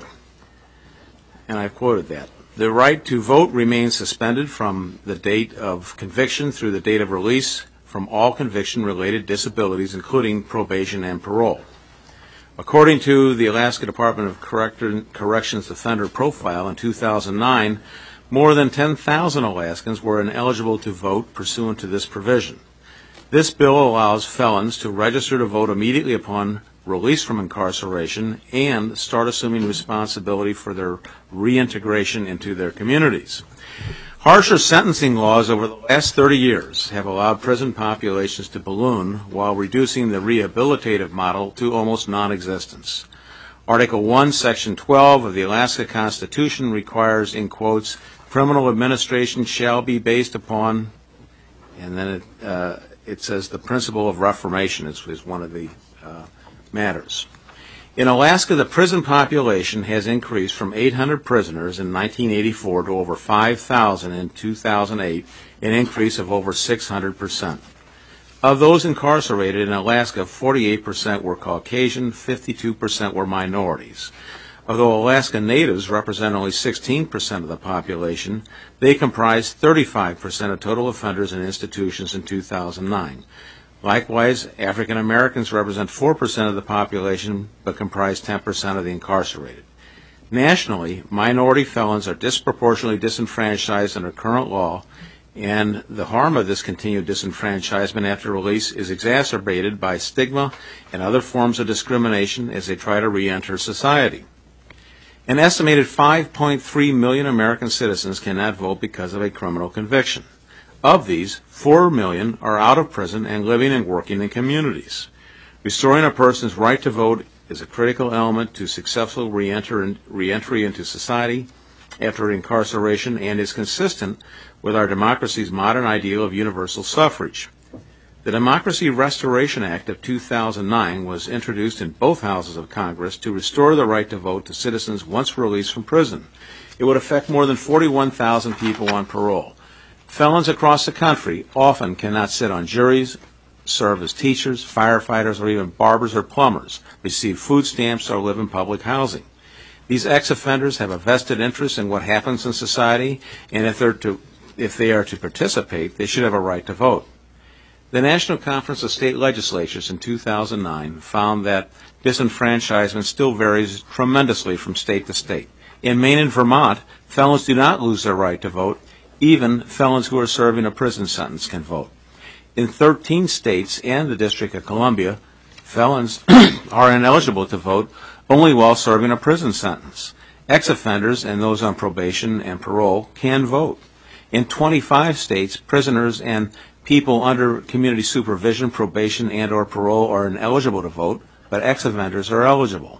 And I've quoted that. The right to vote remains suspended from the date of conviction through the date of release from all conviction-related disabilities, including probation and parole. According to the Alaska Department of Corrections Offender Profile in two thousand nine, more than ten thousand Alaskans were ineligible to vote pursuant to this provision. This bill allows felons to register to vote immediately upon release from incarceration and start assuming responsibility for their reintegration into their communities. Harsher sentencing laws over the last thirty years have allowed prison populations to balloon while reducing the rehabilitative model to almost non-existence. Article one, Section twelve of the Alaska Constitution requires, in quotes, criminal administration shall be based upon, and then it, uh, it says the principle of reformation is, is one of the uh, matters. In Alaska, the prison population has increased from eight hundred prisoners in nineteen eighty-four to over five thousand in two thousand eight, an increase of over six hundred percent. Of those incarcerated in Alaska, forty-eight percent were Caucasian, fifty-two percent were minorities. Although Alaska Natives represent only sixteen percent of the population, they comprise thirty-five percent of total offenders in institutions in two thousand nine. Likewise, African Americans represent four percent of the population but comprise ten percent of the incarcerated. Nationally, minority felons are disproportionately disenfranchised under current law, and the harm of this continued disenfranchisement after release is exacerbated by stigma and other forms of discrimination as they try to re-enter society. An estimated five point three million American citizens cannot vote because of a criminal conviction. Of these, four million are out of prison and living and working in communities. Restoring a person's right to vote is a critical element to successful re-enter re-entry into society after incarceration and is consistent with our democracy's modern ideal of universal suffrage. The Democracy Restoration Act of two thousand nine was introduced in both houses of Congress to restore the right to vote to citizens once released from prison. It would affect more than forty-one thousand people on parole. Felons across the country often cannot sit on juries, serve as teachers, firefighters, or even barbers or plumbers, receive food stamps, or live in public housing. These ex-offenders have a vested interest in what happens in society, and if they're to, if they are to participate, they should have a right to vote. The National Conference of State Legislatures in two thousand nine found that disenfranchisement still varies tremendously from state to state. In Maine and Vermont, felons do not lose their right to vote. Even felons who are serving a prison sentence can vote. In thirteen states and the District of Columbia, felons are ineligible to vote only while serving a prison sentence. Ex-offenders and those on probation and parole can vote. In twenty-five states, prisoners and people under community supervision, probation, and or parole are ineligible to vote, but ex-offenders are eligible.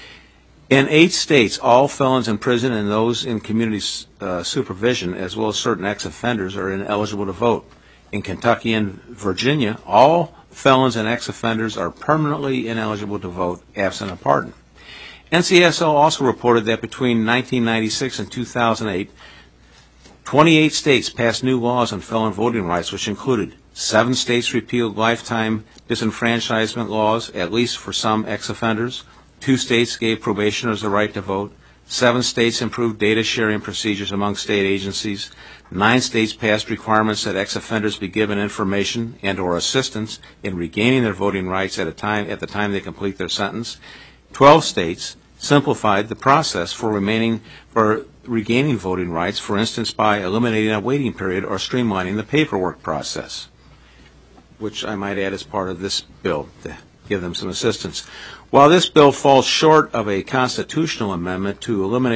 In eight states, all felons in prison and those in community uh, supervision, as well as certain ex-offenders, are ineligible to vote. In Kentucky and Virginia, all felons and ex-offenders are permanently ineligible to vote, absent a pardon. N C S O also reported that between nineteen ninety-six and two thousand eight, twenty-eight states passed new laws on felon voting rights, which included seven states repealed lifetime disenfranchisement laws, at least for some ex-offenders. Two states gave probationers the right to vote. Seven states improved data sharing procedures among state agencies. Nine states passed requirements that ex-offenders be given information and or assistance in regaining their voting rights at a time at the time they complete their sentence. Twelve states simplified the process for remaining for regaining voting rights, for instance, by eliminating a waiting period or streamlining the paperwork process, which I might add as part of this bill to give them some assistance. While this bill falls short of a constitutional amendment to eliminate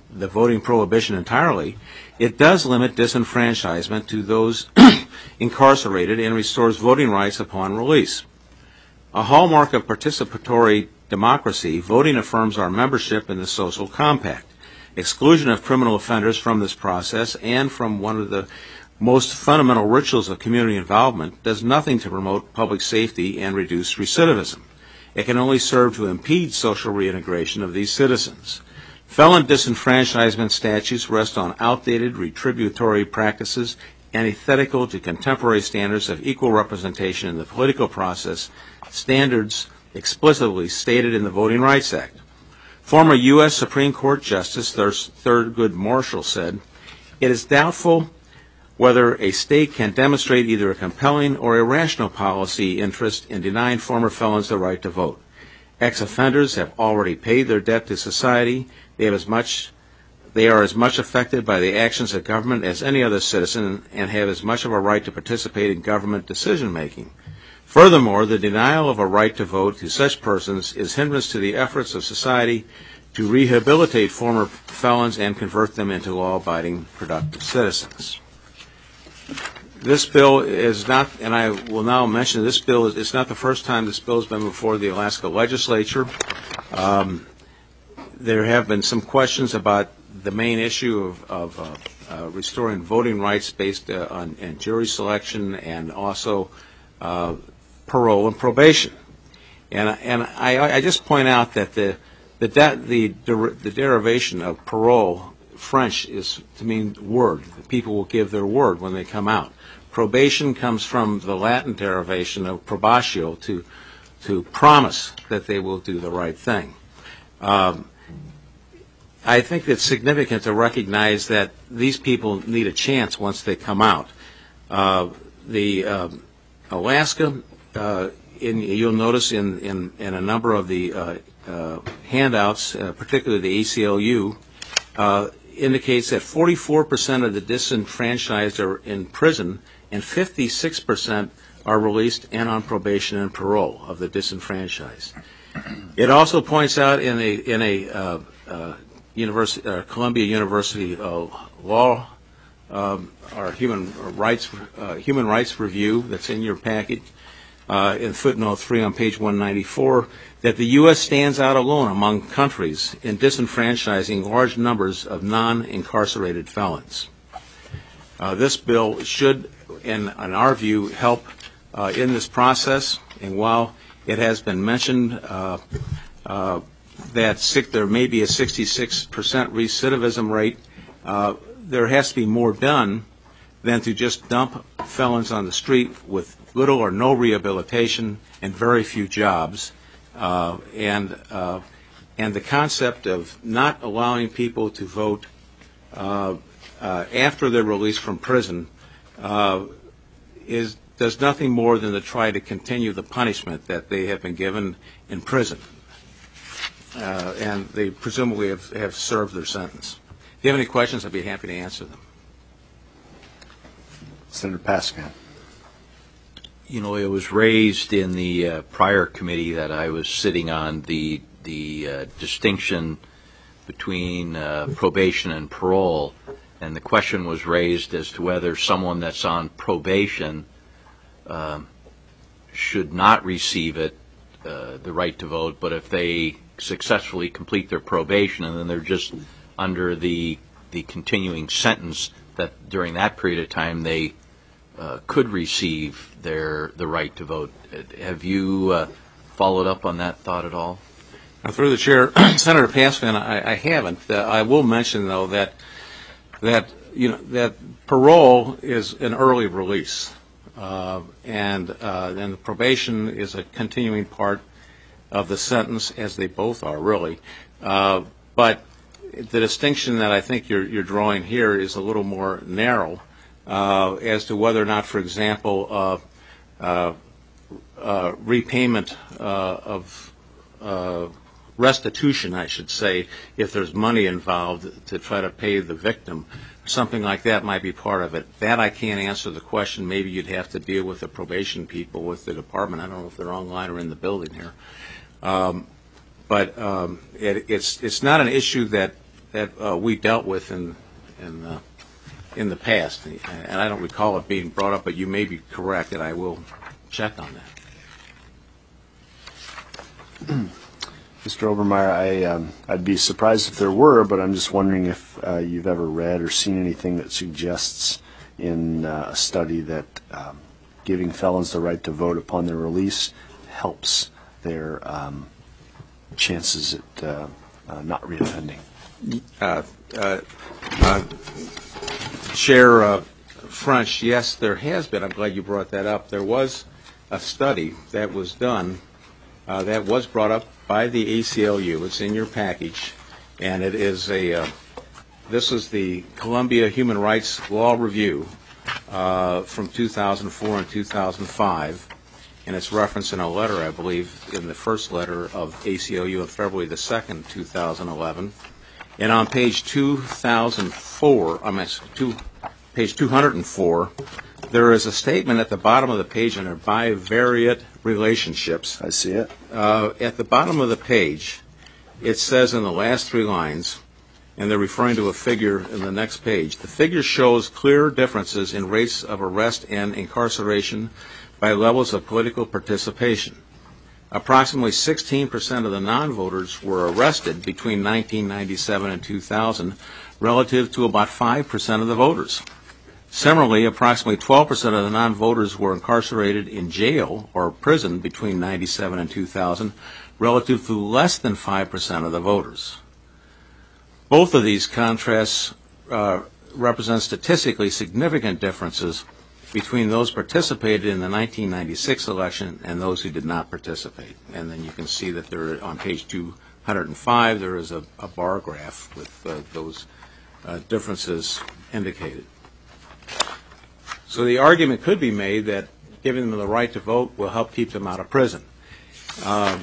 the voting prohibition entirely, it does limit disenfranchisement to those incarcerated and restores voting rights upon release. A hallmark of participatory democracy, voting affirms our membership in the social compact. Exclusion of criminal offenders from this process and from one of the most fundamental rituals of community involvement does nothing to promote public safety and reduce recidivism. It can only serve to impede social reintegration of these citizens. Felon disenfranchisement statutes rest on outdated retributory practices antithetical to contemporary standards of equal representation in the political process, standards explicitly stated in the Voting Rights Act. Former U S Supreme Court Justice Thurgood Marshall said, "It is doubtful whether a state can demonstrate either a compelling or irrational policy interest in denying former felons the right to vote. Ex-offenders have already paid their debt to society. They have as much They are as much affected by the actions of government as any other citizen and have as much of a right to participate in government decision-making. Furthermore, the denial of a right to vote to such persons is hindrance to the efforts of society to rehabilitate former felons and convert them into law-abiding, productive citizens." This bill is not, and I will now mention this bill, is it's not the first time this bill has been before the Alaska legislature. Um, there have been some questions about the main issue of, of uh, uh, restoring voting rights based uh, on, on jury selection and also uh, parole and probation. And, and I, I just point out that the the, de- the the derivation of parole, French, is to mean word. People will give their word when they come out. Probation comes from the Latin derivation of probatio, to to promise that they will do the right thing. Um, I think it's significant to recognize that these people need a chance once they come out. Uh, the um, Alaska, uh, in, you'll notice in, in, in a number of the uh, uh, handouts, uh, particularly the A C L U, uh, indicates that forty-four percent of the disenfranchised are in prison and fifty-six percent are released and on probation and parole of the disenfranchised. It also points out in a in a uh, uh, University, uh, Columbia University uh, law, um, our human rights uh, human rights review that's in your package, uh, in footnote three on page one ninety-four, that the U S stands out alone among countries in disenfranchising large numbers of non-incarcerated felons. Uh, this bill should, in, in our view, help uh, in this process. And while it has been mentioned uh, uh, that sick, there may be a sixty-six percent recidivism rate, uh, there has to be more done than to just dump felons on the street with little or no rehabilitation and very few jobs. Uh, and uh, and the concept of not allowing people to vote uh, uh, after they're released from prison uh, is does nothing more than to try to continue the punishment that they have been given in prison. Uh, and they presumably have, have served their sentence. If you have any questions, I'd be happy to answer them. Senator Pascan. You know, it was raised in the uh, prior committee that I was sitting on, the the uh, distinction between uh, probation and parole, and the question was raised as to whether someone that's on probation uh, should not receive it, uh, the right to vote, but if they successfully complete their probation and then they're just under the the continuing sentence, that during that period of time they uh, could receive their the right to vote. Have you uh, followed up on that thought at all? Now, through the chair, Senator Pascan, I, I haven't. Uh, I will mention though that that you know that parole is an early release, uh, and uh, and probation is a continuing part of the sentence, as they both are, really. Uh, but the distinction that I think you're, you're drawing here is a little more narrow uh, as to whether or not, for example, uh, uh, uh, repayment uh, of uh, restitution, I should say, if there's money involved to try to pay the victim, something like that might be part of it. That I can't answer the question. Maybe you'd have to deal with the probation people with the department. I don't know if they're online or in the building here. Um, but um, it, it's it's not an issue that that uh, we dealt with in in uh, in the past, and I don't recall it being brought up, but you may be correct, and I will check on that. Mister Obermeyer, I, um, I'd be surprised if there were, but I'm just wondering if uh, you've ever read or seen anything that suggests in uh, a study that um, giving felons the right to vote upon their release helps their um, chances at uh, uh, not reoffending. Uh, uh, uh, Chair uh, French, yes, there has been. I'm glad you brought that up. There was a study that was done uh, that was brought up by the A C L U. It's in your package, and it is a. Uh, this is the Columbia Human Rights Law Review uh, from two thousand four and two thousand five, and it's referenced in a letter, I believe, in the first letter of A C L U on February the second, two thousand eleven. And on page two thousand four, I mean, two, page two hundred four, there is a statement at the bottom of the page under bivariate relationships. I see it. Uh, at the bottom of the page, it says in the last three lines, and they're referring to a figure in the next page, the figure shows clear differences in rates of arrest and incarceration by levels of political participation. Approximately sixteen percent of the non-voters were arrested between nineteen ninety-seven and two thousand, relative to about five percent of the voters. Similarly, approximately twelve percent of the non-voters were incarcerated in jail or prison between ninety-seven and two thousand, relative to less than five percent of the voters. Both of these contrasts uh, represent statistically significant differences between those participated in the nineteen ninety-six election and those who did not participate. And then you can see that there, on page two hundred five, there is a, a bar graph with uh, those uh, differences indicated. So the argument could be made that giving them the right to vote will help keep them out of prison. Um,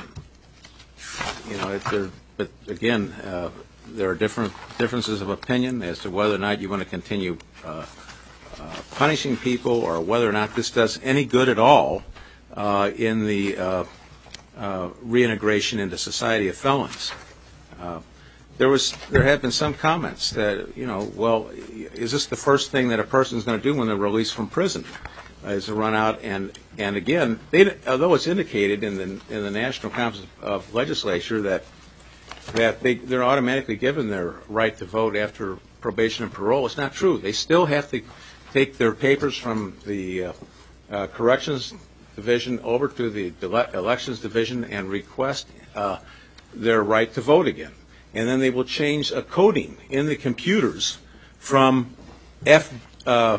you know, it, there, but again, uh, there are different differences of opinion as to whether or not you want to continue uh, uh, punishing people, or whether or not this does any good at all uh, in the uh, uh, reintegration into society of felons. Uh, There was, there have been some comments that, you know, well, is this the first thing that a person is going to do when they're released from prison, uh, is to run out and, and again, they, although it's indicated in the in the National Conference of Legislature that that they they're automatically given their right to vote after probation and parole, it's not true. They still have to take their papers from the uh, uh, Corrections Division over to the Elections Division and request uh, their right to vote again. And then they will change a coding in the computers from F uh,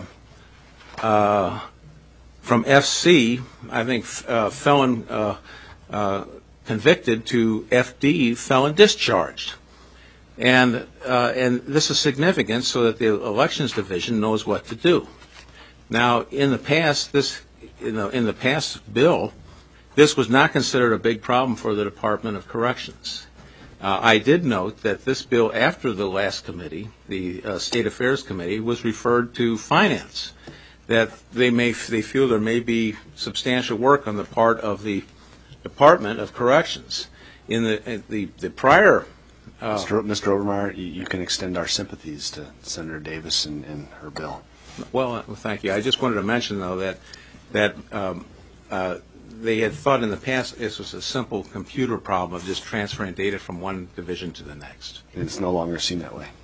uh, from F C, I think, uh, felon uh, uh, convicted, to F D, felon discharged. And uh, and this is significant so that the Elections Division knows what to do. Now, in the past, this in the, in the past bill, this was not considered a big problem for the Department of Corrections. Uh, I did note that this bill, after the last committee, the uh, State Affairs Committee, was referred to Finance, that they may they feel there may be substantial work on the part of the Department of Corrections. In the in the, the prior, uh, Mister Mister Obermeyer, you, you can extend our sympathies to Senator Davis and, and her bill. Well, uh, well, thank you. I just wanted to mention, though, that that. Um, uh, They had thought in the past this was a simple computer problem of just transferring data from one division to the next. It's no longer seen that way.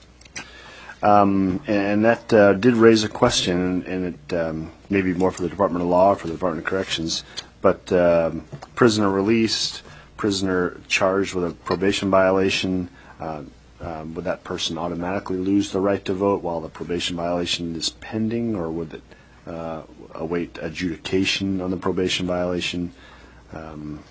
Um, and that uh, did raise a question, and it um, may be more for the Department of Law or for the Department of Corrections, but um, prisoner released, prisoner charged with a probation violation, uh, um, would that person automatically lose the right to vote while the probation violation is pending, or would it uh, await adjudication on the probation violation? Um,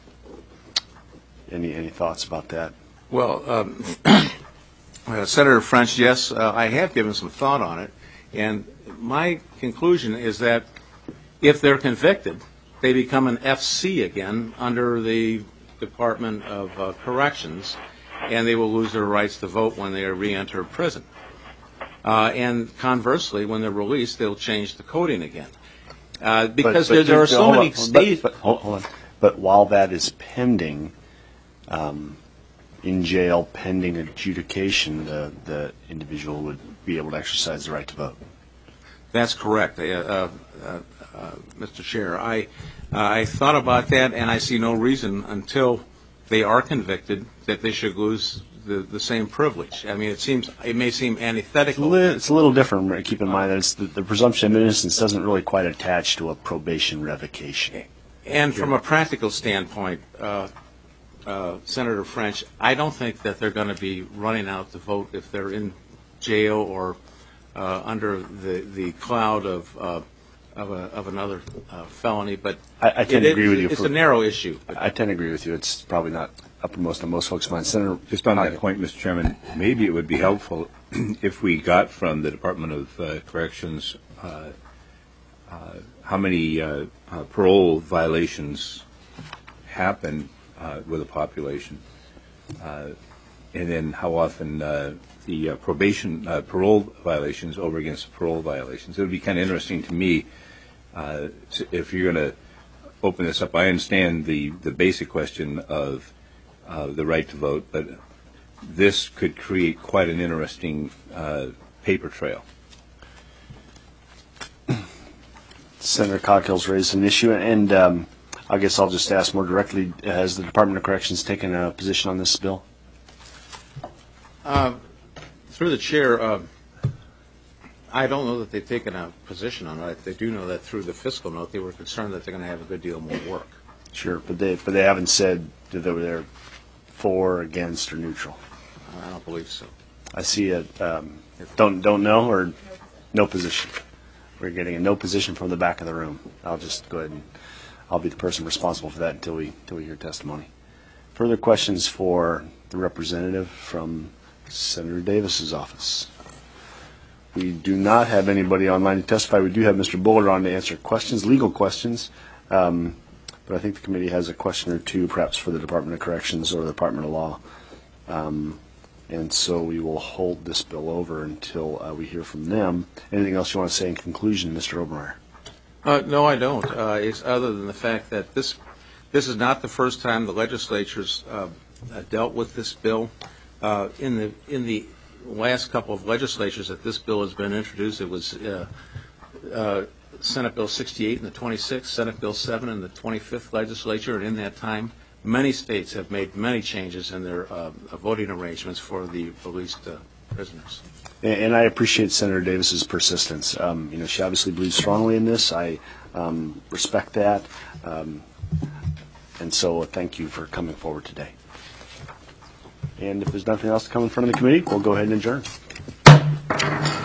any any thoughts about that? Well, um, uh, Senator French, yes, uh, I have given some thought on it, and my conclusion is that if they're convicted, they become an F C again under the Department of uh, Corrections, and they will lose their rights to vote when they re-enter prison. Uh, and conversely, when they're released, they'll change the coding again. Uh, because but, but there, there are so many on, states. But, but, hold, hold on. But while that is pending, um, in jail pending adjudication, the, the individual would be able to exercise the right to vote. That's correct, uh, uh, uh, Mister Chair. I uh, I thought about that, and I see no reason until they are convicted that they should lose the, the same privilege. I mean, it seems it may seem antithetical. It's a little, it's a little different. Right? Keep in mind that it's the, the presumption of innocence doesn't really quite attach to a probation revocation. And from a practical standpoint, uh, uh, Senator French, I don't think that they're going to be running out to vote if they're in jail or uh, under the, the cloud of uh, of, a, of another uh, felony. But I, I tend it, to agree with you. It's for, a narrow issue. I tend to agree with you. It's probably not uppermost on most folks' minds. Senator, just on that point, Mister Chairman, maybe it would be helpful if we got from the Department of uh, Corrections uh, uh, how many uh, uh, parole violations happen uh, with a population, uh, and then how often uh, the uh, probation uh, parole violations over against parole violations. It would be kind of interesting to me uh, if you're going to open this up. I understand the, the basic question of uh, the right to vote, but this could create quite an interesting uh, paper trail. Senator Cogghill's raised an issue, and um, I guess I'll just ask more directly, has the Department of Corrections taken a position on this bill? Uh, through the chair, uh, I don't know that they've taken a position on it. They do know that through the fiscal note, they were concerned that they're going to have a good deal more work. Sure, but they but they haven't said that they were there for, against, or neutral. I don't believe so. I see a um, don't don't know or no position. We're getting a no position from the back of the room. I'll just go ahead and I'll be the person responsible for that until we until we hear testimony. Further questions for the representative from Senator Davis's office? We do not have anybody online to testify. We do have Mister Bullard on to answer questions, legal questions. Um, but I think the committee has a question or two, perhaps for the Department of Corrections or the Department of Law. Um, and so we will hold this bill over until uh, we hear from them. Anything else you want to say in conclusion, Mister Obermeyer? Uh, no, I don't. Uh, it's other than the fact that this this is not the first time the legislature's uh, dealt with this bill. Uh, in the in the last couple of legislatures that this bill has been introduced, it was uh, uh, Senate Bill sixty-eight in the twenty-sixth, Senate Bill seven in the twenty-fifth legislature, and in that time, many states have made many changes in their uh, voting arrangements for the released uh, prisoners. And, and I appreciate Senator Davis's persistence. Um, you know, she obviously believes strongly in this. I um, respect that, um, and so thank you for coming forward today. And if there's nothing else to come in front of the committee, we'll go ahead and adjourn.